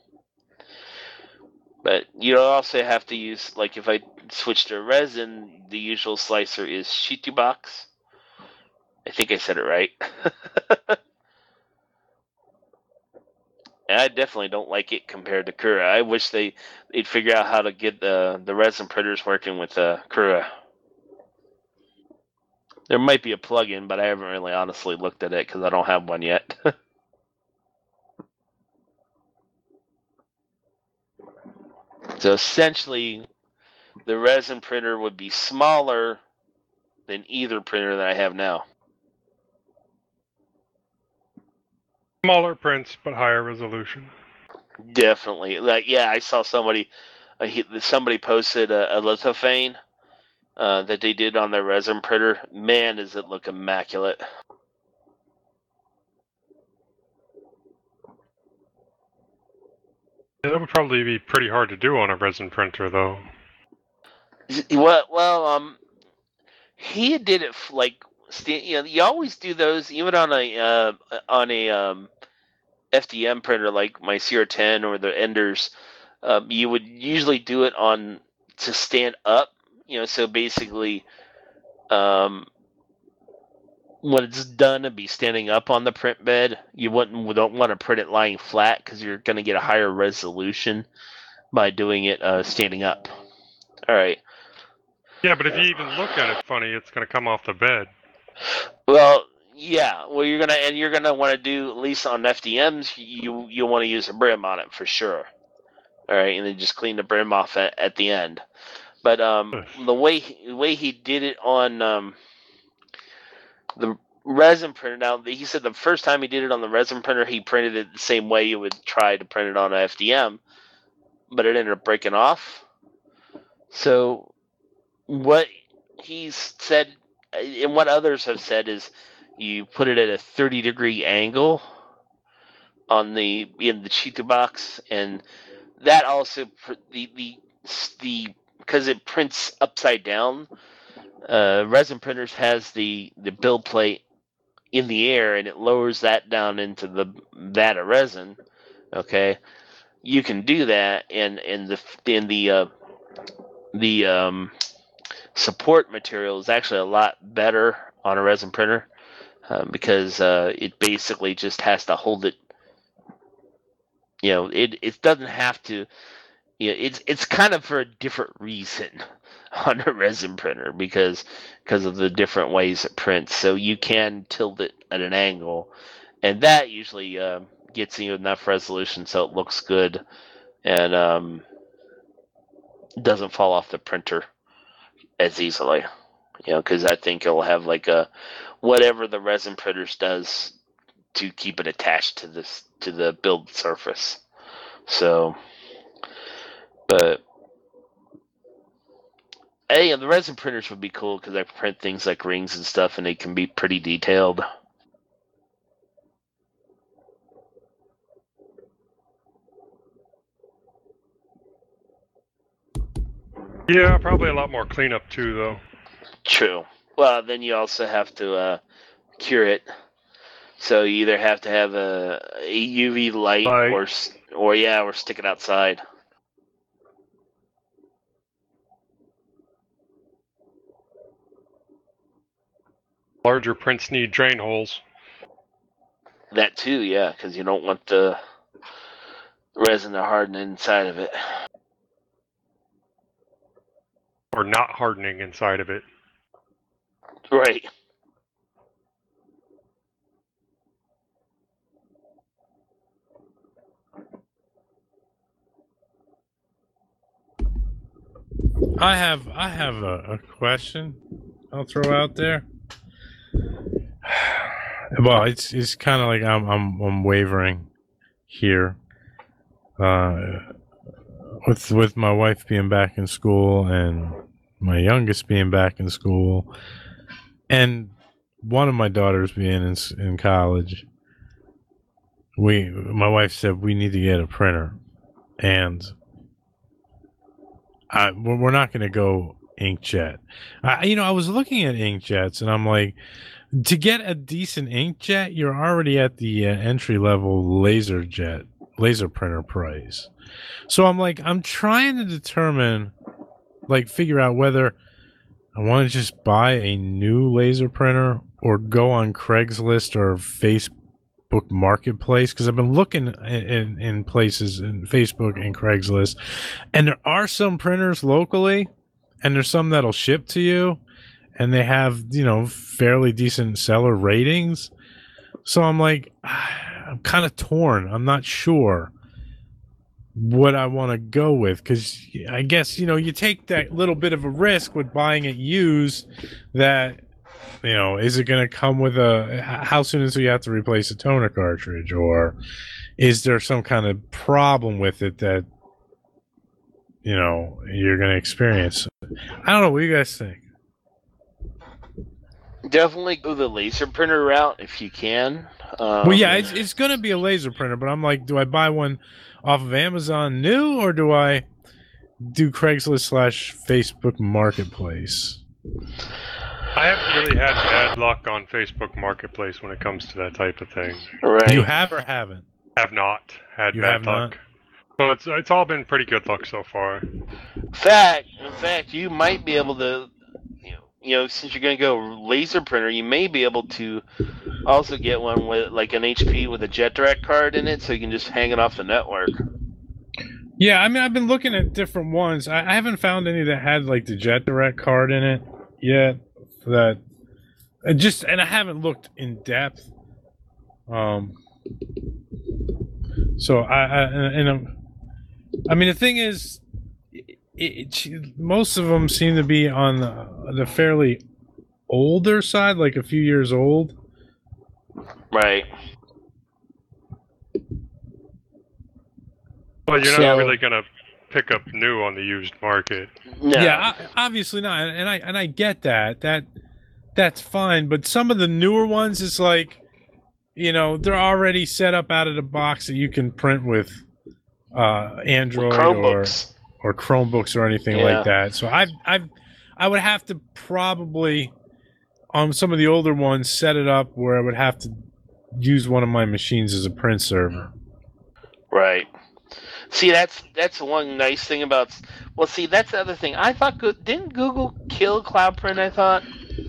you also have to use, like if I switch to resin, the usual slicer is Shitubox. I think I said it right. And I definitely don't like it compared to Kura. I wish they'd figure out how to get the resin printers working with Kura. There might be a plugin, but I haven't really honestly looked at it because I don't have one yet. So essentially, the resin printer would be smaller than either printer that I have now. Smaller prints, but higher resolution. Definitely. I saw somebody posted a lithophane that they did on their resin printer. Man, does it look immaculate. That would probably be pretty hard to do on a resin printer, though. Well, he did it you always do those even on a FDM printer like my CR10 or the Enders. You would usually do it to stand up. So basically, when it's done, it'd be standing up on the print bed. You don't want to print it lying flat because you're going to get a higher resolution by doing it standing up. All right. Yeah, but if you even look at it funny, it's going to come off the bed. Well, yeah. Well, you're gonna want to do, at least on FDMs, you'll want to use a brim on it for sure. All right, and then just clean the brim off at the end. But the way he did it on the resin printer. Now, he said the first time he did it on the resin printer, he printed it the same way you would try to print it on an FDM, but it ended up breaking off. So what he's said, and what others have said, is you put it at a 30-degree angle in the Shitubox, and that also because it prints upside down. Resin printers has the build plate in the air, and it lowers that down into the vat of resin. Okay, you can do that, and the support material is actually a lot better on a resin printer because it basically just has to hold it. It doesn't have to. It's kind of for a different reason on a resin printer because of the different ways it prints. So you can tilt it at an angle, and that usually gets you enough resolution so it looks good and doesn't fall off the printer as easily. Because I think it'll have like whatever the resin printers does to keep it attached to the build surface. So, but hey, the resin printers would be cool because I print things like rings and stuff, and they can be pretty detailed. Yeah, probably a lot more cleanup too, though. True. Well, then you also have to cure it. So you either have to have a UV light or stick it outside. Larger prints need drain holes. That too, yeah, because you don't want the resin to harden inside of it. Or not hardening inside of it. Right. I have a question I'll throw out there. Well, it's kind of like I'm wavering here. With my wife being back in school and my youngest being back in school, and one of my daughters being in college, my wife said we need to get a printer, and we're not going to go inkjet. I was looking at inkjets, and I'm like, to get a decent inkjet, you're already at the entry level laser printer price. So I'm trying to determine, figure out whether I want to just buy a new laser printer or go on Craigslist or Facebook Marketplace, because I've been looking in places in Facebook and Craigslist, and there are some printers locally, and there's some that'll ship to you, and they have, fairly decent seller ratings. So I'm kind of torn. I'm not sure what I want to go with, because I guess, you take that little bit of a risk with buying it used, that, is it going to come with how soon until you have to replace a toner cartridge, or is there some kind of problem with it that, you're going to experience? I don't know. What do you guys think? Definitely go the laser printer route if you can. Well, yeah, it's going to be a laser printer, but I'm do I buy one off of Amazon new, or do I do Craigslist / Facebook Marketplace? I haven't really had bad luck on Facebook Marketplace when it comes to that type of thing. Right. You have or haven't? Have not had bad luck. Not? So it's all been pretty good luck so far. In fact, you might be able to, since you're going to go laser printer, you may be able to also get one with an HP with a JetDirect card in it, so you can just hang it off the network. Yeah, I've been looking at different ones. I haven't found any that had the JetDirect card in it yet. And I haven't looked in depth. So the thing is, most of them seem to be on the fairly older side, a few years old. Right. Well, you're not really going to pick up new on the used market. No. Yeah, obviously not, and I get that. That's fine, but some of the newer ones, it's they're already set up out of the box that you can print with Android or Chromebooks or anything like that. So I would have to probably, on some of the older ones, set it up where I would have to use one of my machines as a print server. Right. See, that's one nice thing about. Well, see, that's the other thing. I thought didn't Google kill Cloud Print? I thought.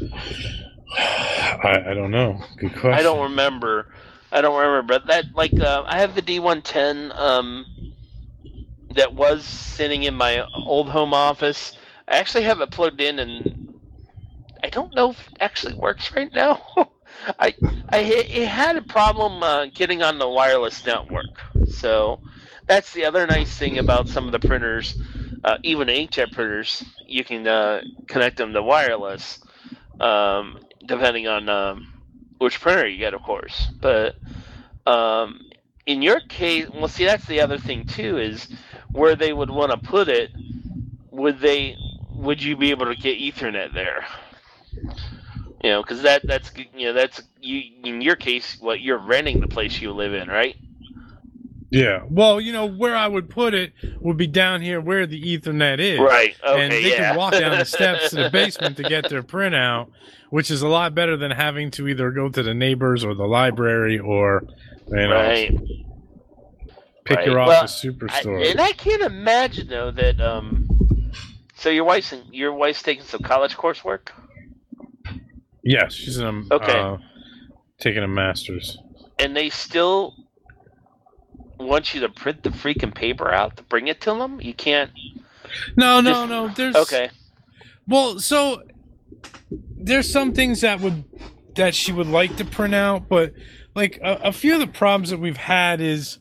I don't know. Good question. I don't remember, but that I have the D110 that was sitting in my old home office. I actually have it plugged in, and I don't know if it actually works right now. It had a problem getting on the wireless network. So that's the other nice thing about some of the printers, even inkjet printers. You can connect them to wireless, depending on which printer you get, of course. But in your case, well, see, that's the other thing too, is where they would want to put it. Would you be able to get Ethernet there? Because that's you. In your case, you're renting the place you live in, right? Yeah. Well, where I would put it would be down here where the Ethernet is. Right. Okay. And they can walk down the steps to the basement to get their printout, which is a lot better than having to either go to the neighbors or the library or, right. pick your office superstore. And I can't imagine though that so your wife's taking some college coursework? Yes, she's taking a master's. And they still want you to print the freaking paper out to bring it to them? You can't. No. There's okay. Well, so there's some things that she would like to print out, but a few of the problems that we've had is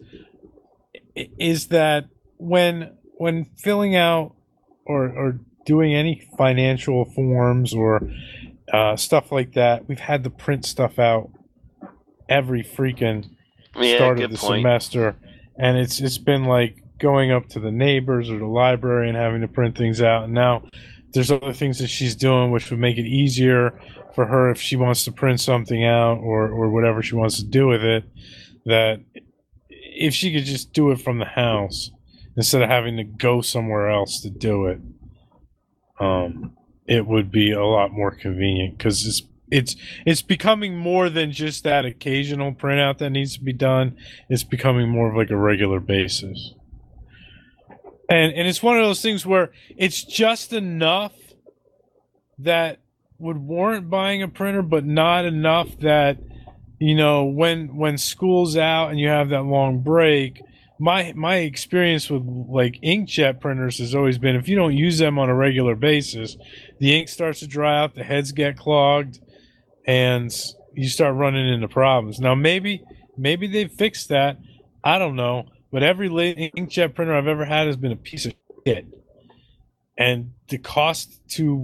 that when filling out or doing any financial forms or stuff like that, we've had to print stuff out every freaking start of the semester, and it's been going up to the neighbors or the library and having to print things out. And now there's other things that she's doing which would make it easier for her if she wants to print something out or whatever she wants to do with it, that if she could just do it from the house instead of having to go somewhere else to do it, it would be a lot more convenient, because it's becoming more than just that occasional printout that needs to be done. It's becoming more of like a regular basis. And it's one of those things where it's just enough that would warrant buying a printer, but not enough that, you know, when school's out and you have that long break, my experience with like inkjet printers has always been, if you don't use them on a regular basis, the ink starts to dry out, the heads get clogged, and you start running into problems. Now maybe they've fixed that. I don't know. But every inkjet printer I've ever had has been a piece of shit, and the cost to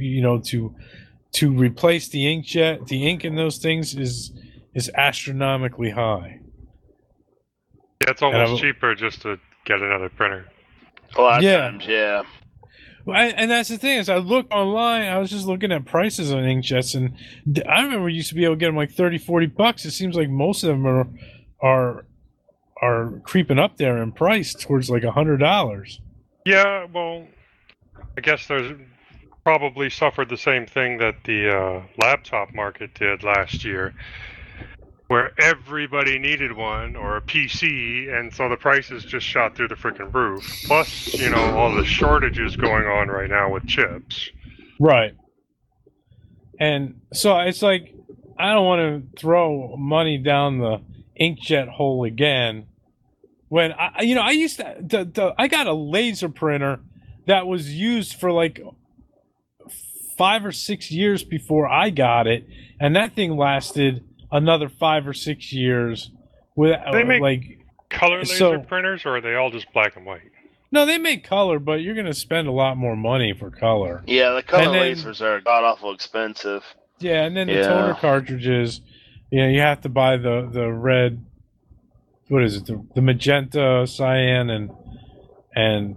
replace the inkjet, the ink in those things is astronomically high. Yeah, it's almost cheaper just to get another printer. A lot of times, yeah. And that's the thing is, I look online. I was just looking at prices on inkjets, and I remember you used to be able to get them like $30-$40. It seems like most of them are creeping up there in price towards like $100. Yeah, well, I guess there's probably suffered the same thing that the laptop market did last year, where everybody needed one or a PC, and so the prices just shot through the freaking roof. Plus, you know, all the shortages going on right now with chips. Right. And so it's like, I don't want to throw money down the inkjet hole again. When I used to, I got a laser printer that was used for like 5 or 6 years before I got it, and that thing lasted another 5 or 6 years. With they make like color laser printers, or are they all just black and white? No, they make color, but you're going to spend a lot more money for color. Yeah, the color lasers are god awful expensive. Yeah, and then the toner cartridges, you have to buy the red. What is it? The magenta, cyan, and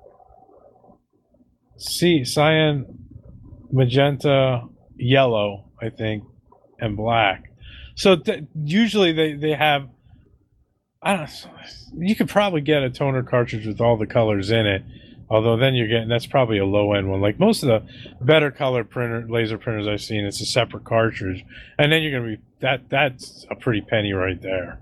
cyan, magenta, yellow, I think, and black. So usually they have. You could probably get a toner cartridge with all the colors in it, although then that's probably a low end one. Like most of the better color laser printers I've seen, it's a separate cartridge, and then you're gonna be that's a pretty penny right there.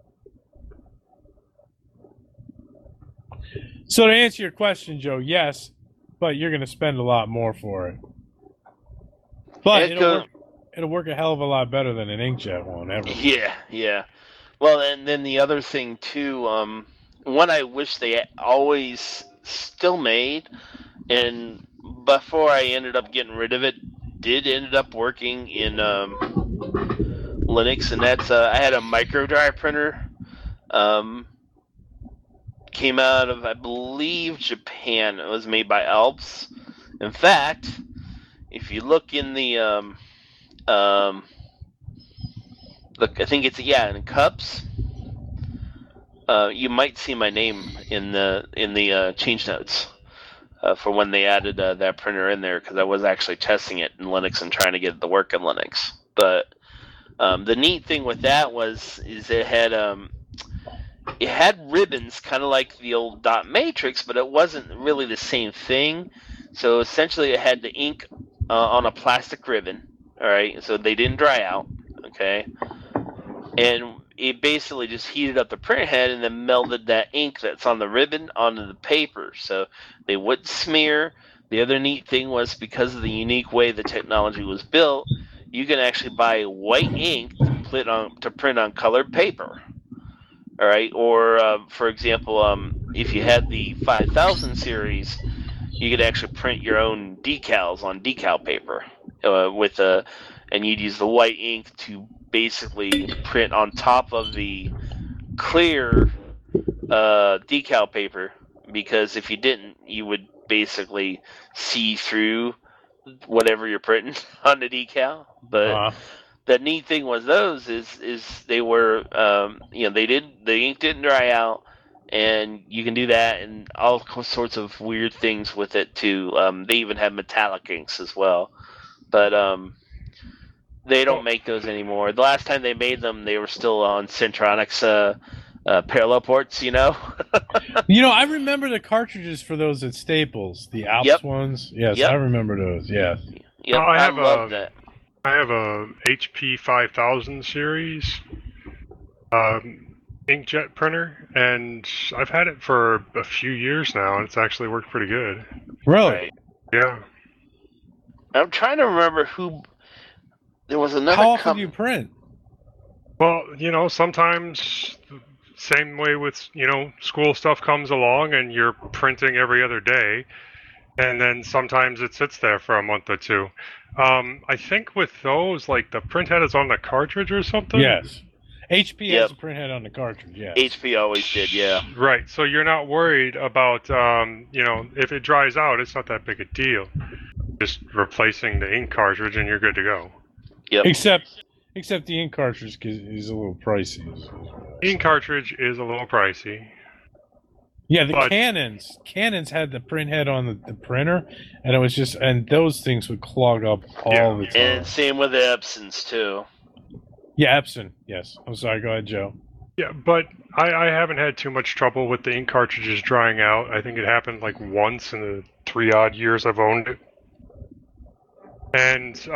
So to answer your question, Joe, yes, but you're going to spend a lot more for it. But it'll work a hell of a lot better than an inkjet one ever. Yeah. Well, and then the other thing too, one I wish they always still made, and before I ended up getting rid of it, ended up working in Linux, and that's I had a microdrive printer. Came out of, I believe, Japan. It was made by Alps. In fact, if you look in the look, I think it's in cups. You might see my name in the change notes for when they added that printer in there, because I was actually testing it in Linux and trying to get it to work in Linux. But the neat thing with that is it had ribbons, kind of like the old dot matrix, but it wasn't really the same thing. So essentially, it had the ink on a plastic ribbon. All right, so they didn't dry out. Okay, and it basically just heated up the print head and then melded that ink that's on the ribbon onto the paper, so they wouldn't smear. The other neat thing was, because of the unique way the technology was built, you can actually buy white ink to print on colored paper. All right, or for example, if you had the 5000 series, you could actually print your own decals on decal paper and you'd use the white ink to basically print on top of the clear decal paper, because if you didn't, you would basically see through whatever you're printing on the decal. But the neat thing was those is they were the ink didn't dry out, and you can do that and all sorts of weird things with it too. They even have metallic inks as well, but they don't make those anymore. The last time they made them, they were still on Centronics parallel ports, I remember the cartridges for those at Staples, the Alps ones. Yes, I remember those. Yes. Yep, I love that. I have a HP 5000 series inkjet printer, and I've had it for a few years now, and it's actually worked pretty good. Really? Right. Yeah. I'm trying to remember who. There was another. How often do you print? Well, sometimes same way with, school stuff comes along and you're printing every other day, and then sometimes it sits there for a month or two. I think with those, like, the print head is on the cartridge or something? Yes. HP has a print head on the cartridge, yes. HP always did, yeah. Right, so you're not worried about, if it dries out, it's not that big a deal. Just replacing the ink cartridge and you're good to go. Yep. Except the ink cartridge is a little pricey. Ink cartridge is a little pricey. Yeah, Canons had the print head on the printer, and it was and those things would clog up all the time. And same with the Epsons too. Yeah, Epson. Yes. I'm sorry. Go ahead, Joe. Yeah, but I haven't had too much trouble with the ink cartridges drying out. I think it happened like once in the 3-odd years I've owned it. And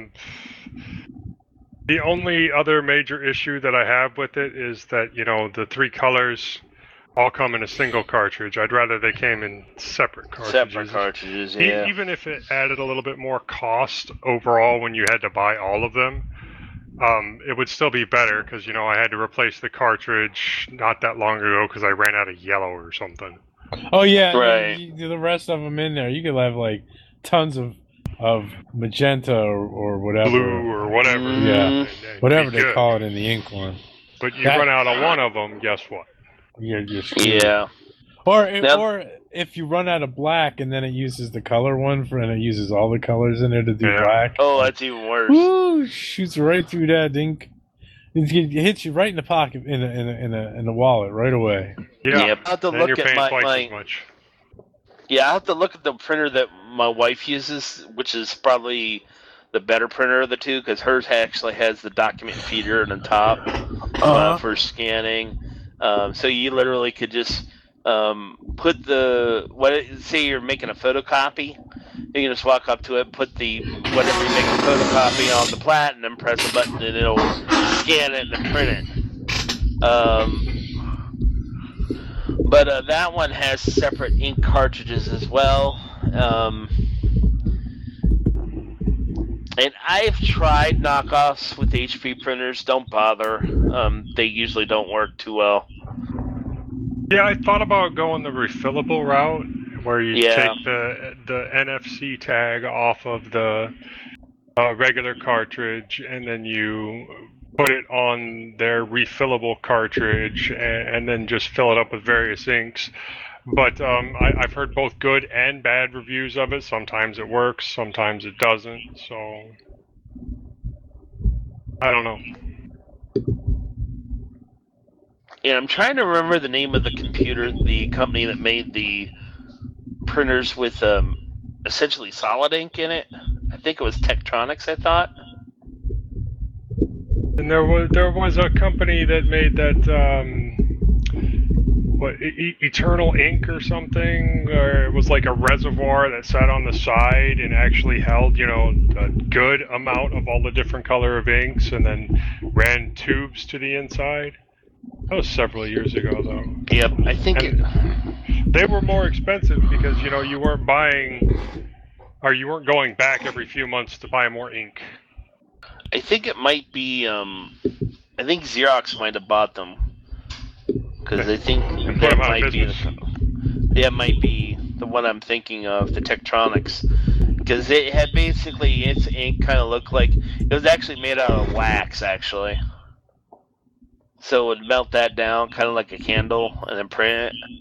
the only other major issue that I have with it is that, the 3 colors all come in a single cartridge. I'd rather they came in separate cartridges. Separate cartridges, yeah. Even if it added a little bit more cost overall when you had to buy all of them, it would still be better because, I had to replace the cartridge not that long ago because I ran out of yellow or something. Oh, yeah. Right. The rest of them in there, you could have, like, tons of magenta or whatever. Blue or whatever. Yeah. Whatever they call it in the ink one. But you run out of one of them, guess what? You're screwed. Yeah. Or if you run out of black and then it uses the color one and it uses all the colors in there to do black. Oh, that's even worse. Woo! Shoots right through that ink. It hits you right in the pocket in the wallet right away. Yeah. I have to look at twice as much. Yeah, I have to look at the printer that my wife uses, which is probably the better printer of the two, because hers actually has the document feeder on the top for scanning. So you literally could just put say you're making a photocopy, you can just walk up to it, put whatever you're making a photocopy on the plat, and then press a button, and it'll scan it and then print it. But that one has separate ink cartridges as well. And I've tried knockoffs with HP printers. Don't bother. They usually don't work too well. Yeah, I thought about going the refillable route, where you take the NFC tag off of the regular cartridge, and then you put it on their refillable cartridge, and then just fill it up with various inks. But I've heard both good and bad reviews of it. Sometimes it works, sometimes it doesn't. So I don't know. Yeah, I'm trying to remember the name of the company that made the printers with essentially solid ink in it. I think it was Tektronix, I thought. And there was a company that made that Eternal Ink or something, or it was like a reservoir that sat on the side and actually held, a good amount of all the different color of inks, and then ran tubes to the inside. That was several years ago, though. Yep, I think they were more expensive because you weren't buying, or you weren't going back every few months to buy more ink. I think it might be. I think Xerox might have bought them. Because I think that might be the one I'm thinking of, the Tektronix. Because it had basically, its ink kind of looked like, it was actually made out of wax, actually. So it would melt that down, kind of like a candle, and then print it.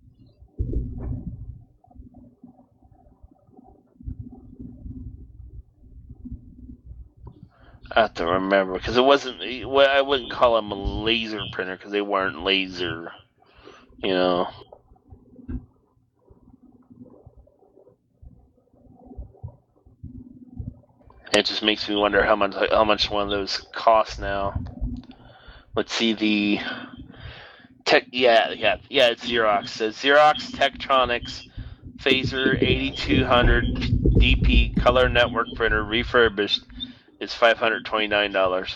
I have to remember, because it wasn't, I wouldn't call them a laser printer, because they weren't laser, It just makes me wonder how much one of those costs now. Let's see the it's Xerox. It says Xerox Tektronix Phaser 8200 DP Color Network Printer refurbished. It's $529.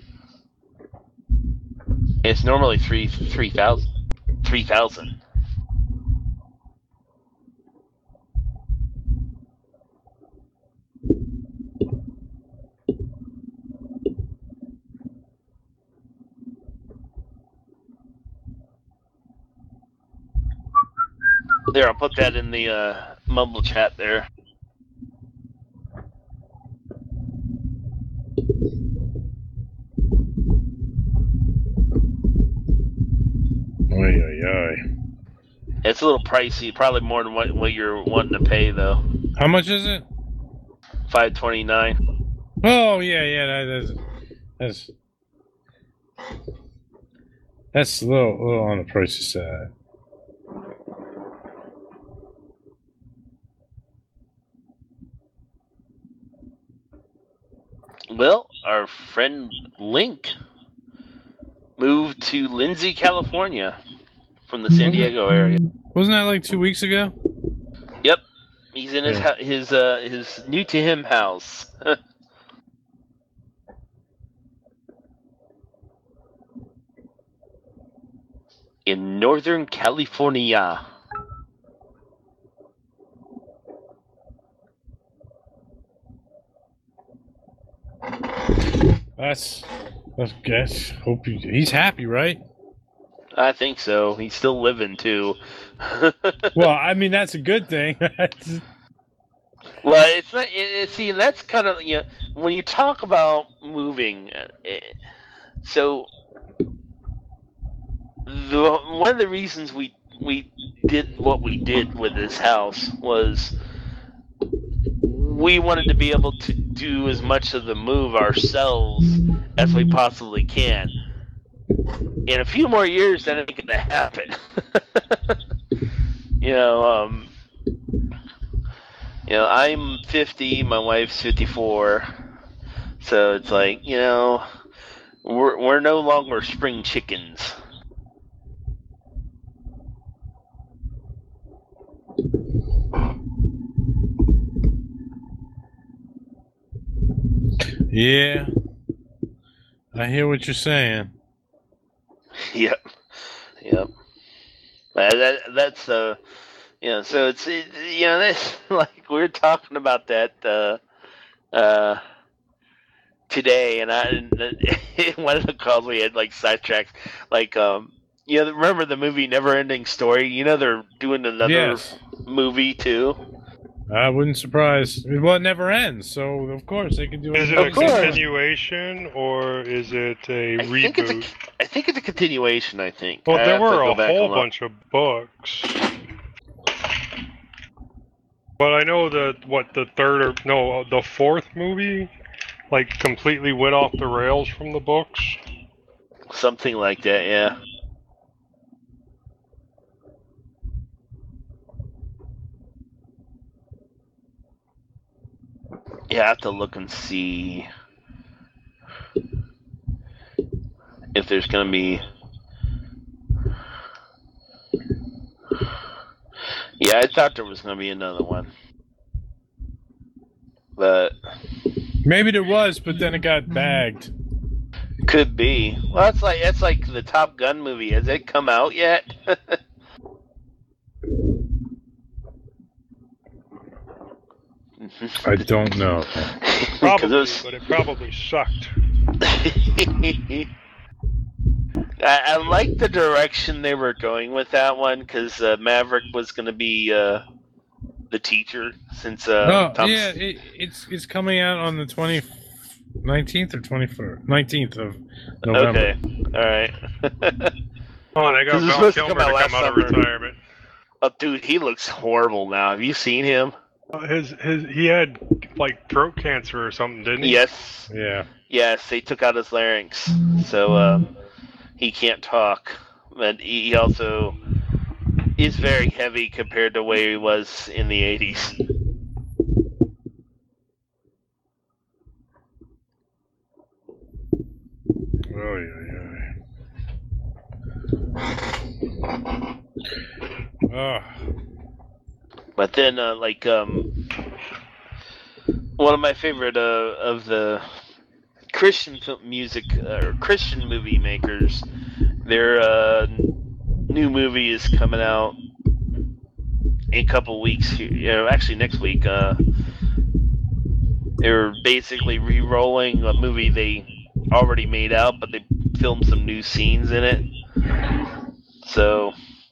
It's normally $3,000. There, I'll put that in the Mumble chat there. Oy, oy, oy. It's a little pricey, probably more than what you're wanting to pay, though. How much is it? $529. Oh yeah, that's a little on the pricey side. Well, our friend Link moved to Lindsay, California from the San Diego area. Wasn't that like 2 weeks ago? Yep. He's in his new to him house. In Northern California. That's guess. Hope he's happy, right? I think so. He's still living too. Well, I mean that's a good thing. Well, it's not. See, that's kind of when you talk about moving. So one of the reasons we did what we did with this house was we wanted to be able to do as much of the move ourselves as we possibly can. In a few more years, that ain't gonna happen. I'm 50, my wife's 54, so it's like we're no longer spring chickens. Yeah, I hear what you're saying. Yep. That's so it's that's like we're talking about that today, and one of the calls we had like sidetracks, like remember the movie Never Ending Story? They're doing another movie too. I wouldn't surprise. Well, it never ends, so of course they can do it. Is it a continuation or is it a reboot? I think it's a continuation. I think. Well, there were a whole bunch of books, but I know the fourth movie, like completely went off the rails from the books. Something like that, yeah. Yeah, I have to look and see if there's going to be... Yeah, I thought there was going to be another one. But... Maybe there was, but then it got bagged. Could be. Well, it's like the Top Gun movie. Has it come out yet? I don't know. Probably, but it probably sucked. I like the direction they were going with that one because Maverick was going to be the teacher since. It's coming out on the 19th or 21st, 19th of November. Okay, all right. Oh, they got Val Kilmer to come out of retirement. Oh, dude, he looks horrible now. Have you seen him? He had like throat cancer or something, didn't he? Yes. Yeah. Yes, they took out his larynx, so he can't talk. But he also is very heavy compared to where he was in the 80s. Oh yeah. But then, one of my favorite of the Christian music or Christian movie makers, their new movie is coming out in a couple weeks. Actually next week. They're basically re-rolling a movie they already made out, but they filmed some new scenes in it. So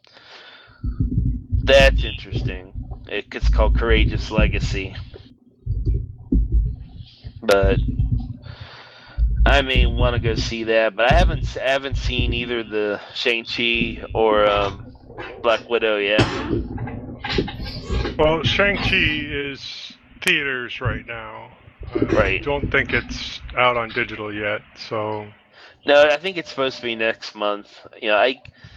that's interesting. It's called Courageous Legacy. But I may want to go see that, but I haven't seen either the Shang-Chi or Black Widow yet. Well, Shang-Chi is theaters right now. Right. I don't think it's out on digital yet, so... No, I think it's supposed to be next month. I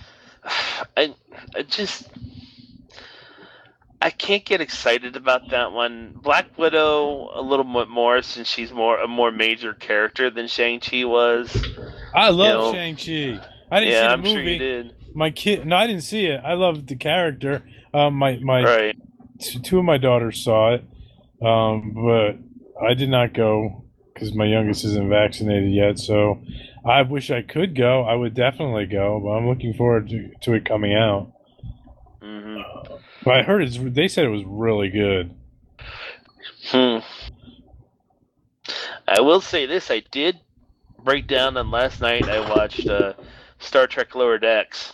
can't get excited about that one. Black Widow a little bit more since she's a more major character than Shang-Chi was. I love Shang-Chi. I didn't see the I'm movie. Sure you did. My kid, no, I didn't see it. I loved the character. My two of my daughters saw it, but I did not go because my youngest isn't vaccinated yet. So I wish I could go. I would definitely go, but I'm looking forward to it coming out. Mm-hmm. But I heard they said it was really good. I will say this: I did break down on last night. I watched Star Trek Lower Decks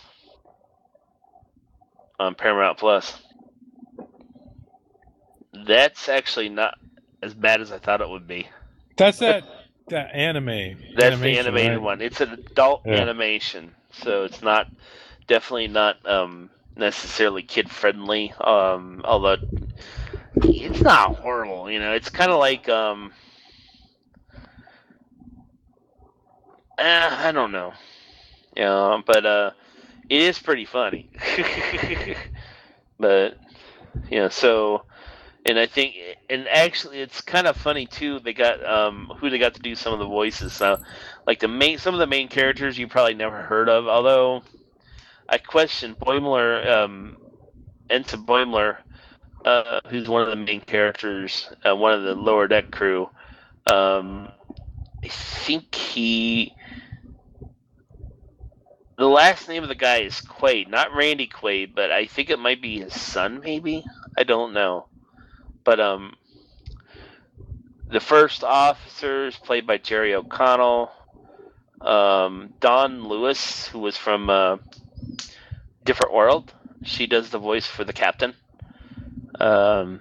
on Paramount Plus. That's actually not as bad as I thought it would be. That's that anime. That's the animated one. It's an adult animation, so it's definitely not necessarily kid friendly. Although it's not horrible, it's kind of like I don't know, but it is pretty funny. But so. And I think, and actually, it's kind of funny too. They got who they got to do some of the voices. So, like some of the main characters you probably never heard of. Although, I question Boimler, Enta Boimler, who's one of the main characters, one of the lower deck crew. I think the last name of the guy is Quaid, not Randy Quaid, but I think it might be his son. Maybe I don't know. But the first officer is played by Jerry O'Connell. Dawn Lewis, who was from Different World, she does the voice for the captain. And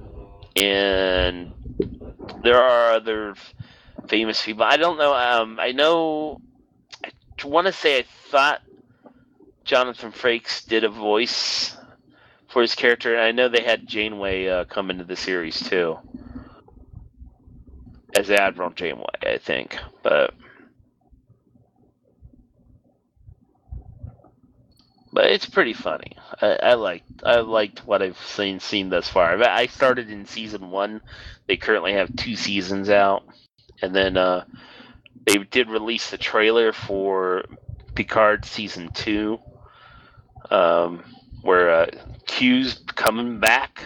there are other famous people. I don't know. I want to say I thought Jonathan Frakes did a voice for his character, and I know they had Janeway come into the series too, as Admiral Janeway, I think. But it's pretty funny. I liked what I've seen thus far. I started in season 1. They currently have 2 seasons out, and then they did release the trailer for Picard season 2. Where Q's coming back,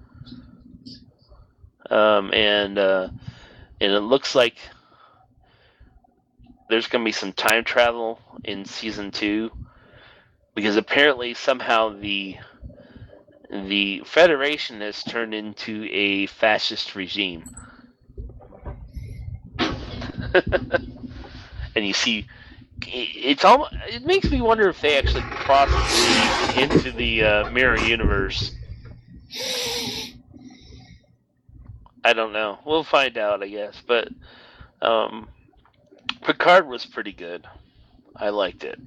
and it looks like there's going to be some time travel in season 2, because apparently somehow the Federation has turned into a fascist regime, and you see. It makes me wonder if they actually crossed into the mirror universe. I don't know. We'll find out, I guess. But Picard was pretty good. I liked it.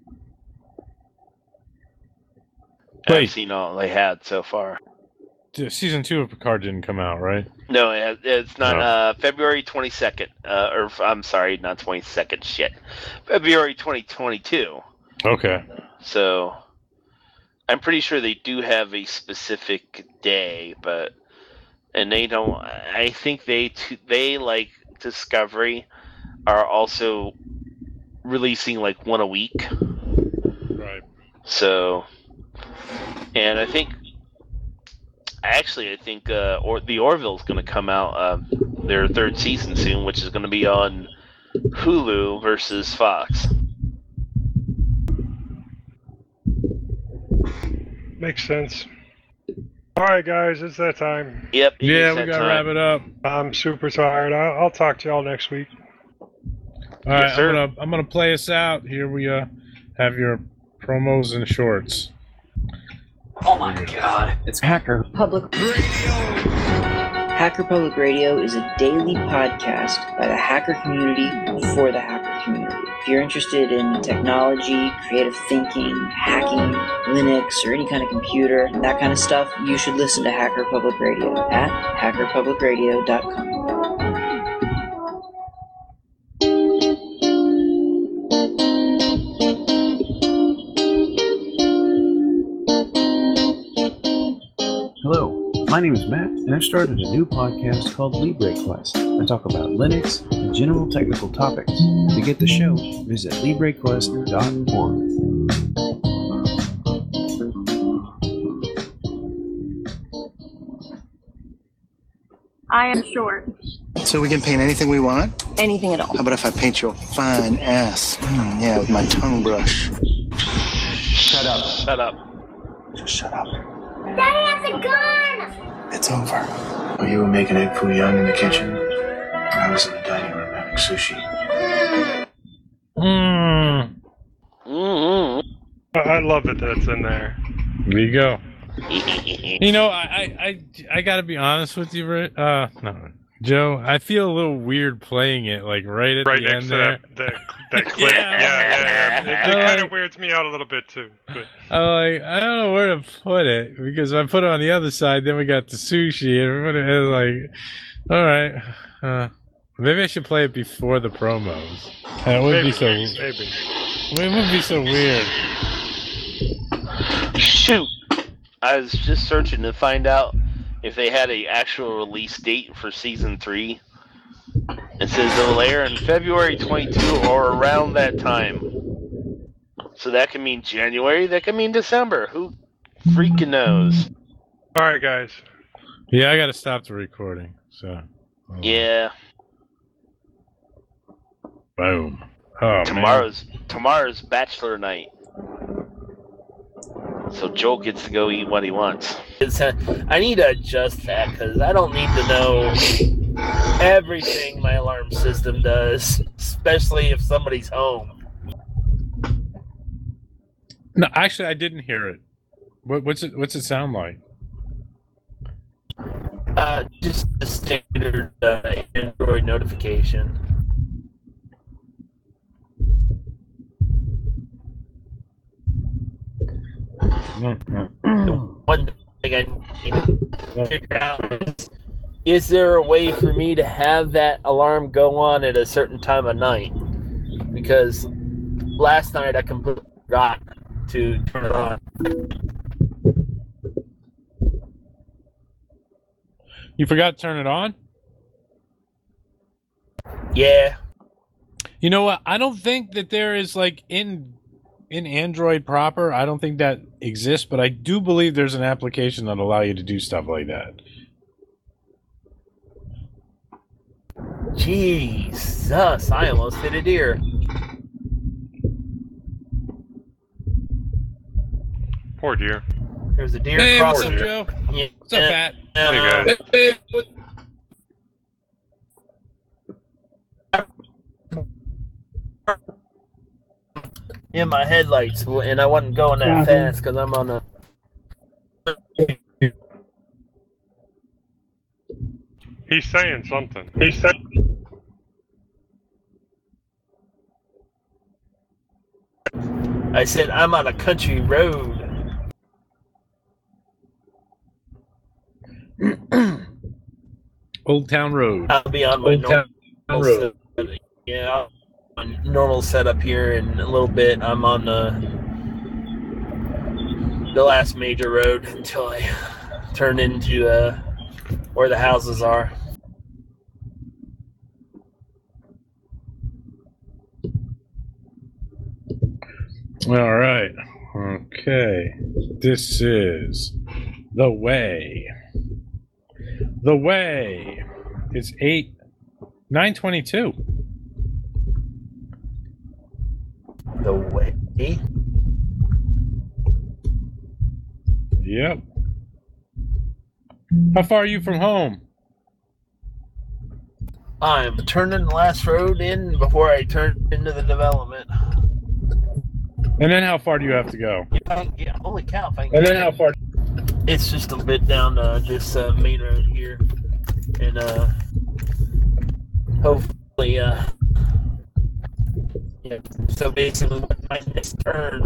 I've seen all they had so far. Season 2 of Picard didn't come out, right? No, it's not. No. February 22nd. Or I'm sorry, not 22nd. Shit. February 2022. Okay. So, I'm pretty sure they do have a specific day, and they don't. I think they like Discovery are also releasing like one a week. Right. So, and I think the Orville's going to come out their 3rd season soon, which is going to be on Hulu versus Fox. Makes sense. All right, guys, it's that time. Yep. Yeah, we gotta wrap it up. I'm super tired. I'll talk to y'all next week. All right, Yes, sir. I'm gonna play us out. Here we have your promos and shorts. Oh my god. It's Hacker Public Radio. Hacker Public Radio is a daily podcast by the hacker community for the hacker community. If you're interested in technology, creative thinking, hacking, Linux, or any kind of computer, that kind of stuff, you should listen to Hacker Public Radio at hackerpublicradio.com. Hello, my name is Matt, and I've started a new podcast called LibreQuest. I talk about Linux and general technical topics. To get the show, visit LibreQuest.org. I am short. So we can paint anything we want? Anything at all. How about if I paint your fine ass? Yeah, with my tongue brush. Shut up. Shut up. Just shut up. Daddy has a gun! It's over. While you were making egg foo young in the kitchen, I was in the dining room having sushi. I love it that it's in there. There you go. You know, I gotta be honest with you, no, Joe. I feel a little weird playing it like right at the end there. That clip. yeah. It kind of weirds me out a little bit too. But. I don't know where to put it because I put it on the other side. Then we got the sushi, and it was like, all right, maybe I should play it before the promos. That would be so. Maybe. It would be so weird. Shoot. I was just searching to find out if they had an actual release date for season 3. It says it'll air in February 22 or around that time. So that can mean January, that can mean December. Who freaking knows? All right, guys. Yeah, I got to stop the recording. So. Yeah. Boom. Oh, tomorrow's bachelor night. So Joel gets to go eat what he wants. I need to adjust that because I don't need to know everything my alarm system does, especially if somebody's home. No, actually, I didn't hear it. What's it sound like? Just the standard Android notification. The one thing I need to figure out is there a way for me to have that alarm go on at a certain time of night? Because last night I completely forgot to turn it on. You forgot to turn it on? Yeah. You know what? I don't think that there is like in Android proper, I don't think that exists, but I do believe there's an application that allow you to do stuff like that. Jesus, I almost hit a deer. Poor deer. There's a deer Hey, what's crossing. up, Joe? What's up, Pat? Hey, guys. In my headlights, and I wasn't going that fast because I'm on a. He's saying something. I said I'm on a country road. Old Town Road. I'll be on my Old Town Road. Yeah, on normal setup here in a little bit. I'm on the last major road until I turn into where the houses are. All right. Okay. This is The Way. The Way. It's 9:22. the way. Yep. How far are you from home? I'm turning the last road in before I turn into the development. And then how far do you have to go? Yeah, holy cow! If I can And get then how far? It's just a bit down this main road here, and hopefully, yeah. So basically, when my next turn,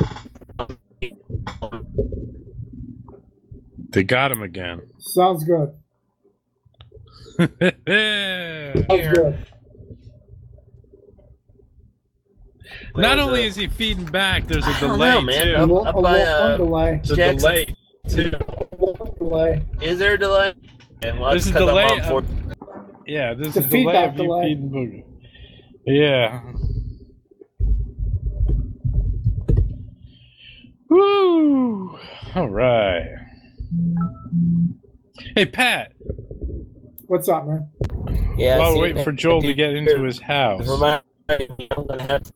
They got him again. Sounds good. Sounds good. Not only is he feeding back, there's a I don't delay know, man. too. Up by, delay. There's a delay too. Delay. Is there a delay? And well, There's a that's 'cause I'm delay. on four- Yeah, there's It's a a delay feedback of you delay. feeding Boogie. Yeah. Woo! All right. Hey, Pat. What's up, man? Yeah. While see, we're waiting for Joel to get into his house. Remind me, I'm gonna have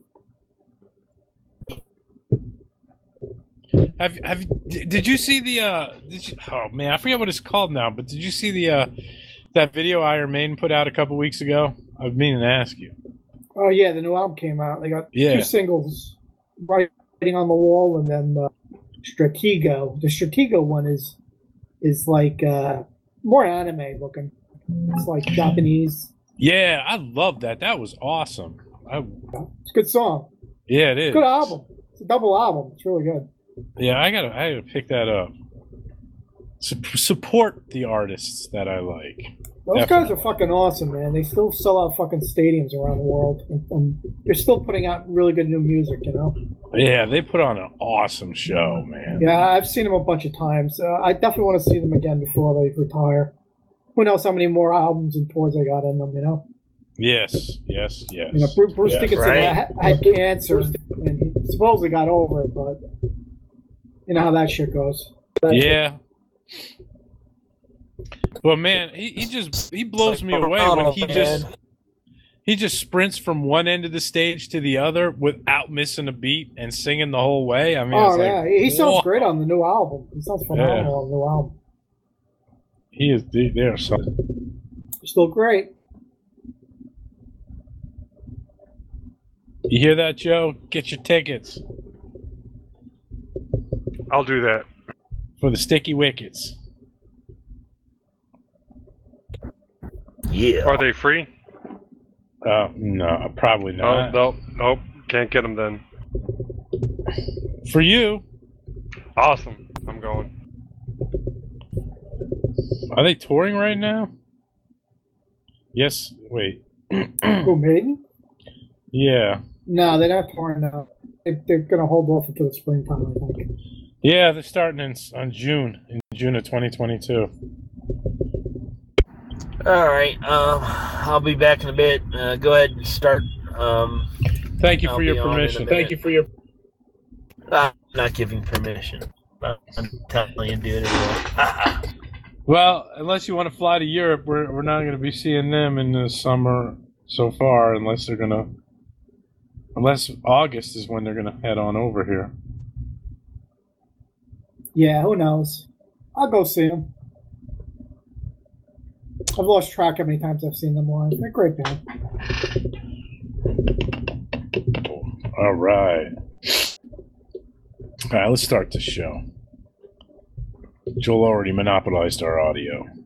Did you see the oh man, I forget what it's called now, but did you see the that video Iron Maiden put out a couple weeks ago? I've been meaning to ask you. Oh yeah, the new album came out. They got Yeah. 2 singles, Writing on the Wall, and then Stratego. The Stratego one is like more anime looking. It's like Japanese. Yeah, I love that. That was awesome. It's a good song. Yeah, it is. Good album. It's a double album. It's really good. Yeah, I gotta pick that up. Support the artists that I like. Those guys are fucking awesome, man. They still sell out fucking stadiums around the world, and they're still putting out really good new music. You know. Yeah, they put on an awesome show, man. Yeah, I've seen them a bunch of times. I definitely want to see them again before they retire. Who knows how many more albums and tours they got in them? You know. Yes. You know, Bruce Yes, Dickinson had cancer, and he supposedly got over it, but you know how that shit goes. Yeah. Well, man, he blows me away when he just sprints from one end of the stage to the other without missing a beat and singing the whole way. I mean, Oh it's yeah, like, he sounds whoa. great on the new album. He sounds phenomenal on the new album. He is. They're so. Still great. You hear that, Joe? Get your tickets I'll do that. for the Sticky Wickets. Yeah. Are they free? No, probably Oh, not. nope. Can't get them then. For you, Awesome. I'm going. are they touring right now? Yes. Wait. Who, Maiden? Yeah. No, they're not touring now. They're going to hold off until the springtime, I think. Yeah, they're starting in June of 2022. All right. I'll be back in a bit. Go ahead and start. Thank you I'll for your be on in a permission. minute. Thank you for your. I'm not giving permission. I'm telling you, do it anyway. Well, unless you want to fly to Europe, we're not going to be seeing them in the summer so far, unless August is when they're going to head on over here. Yeah, who knows? I'll go see them. I've lost track how many times I've seen them live. They're a great band. All right. All right, let's start the show. Joel already monopolized our audio.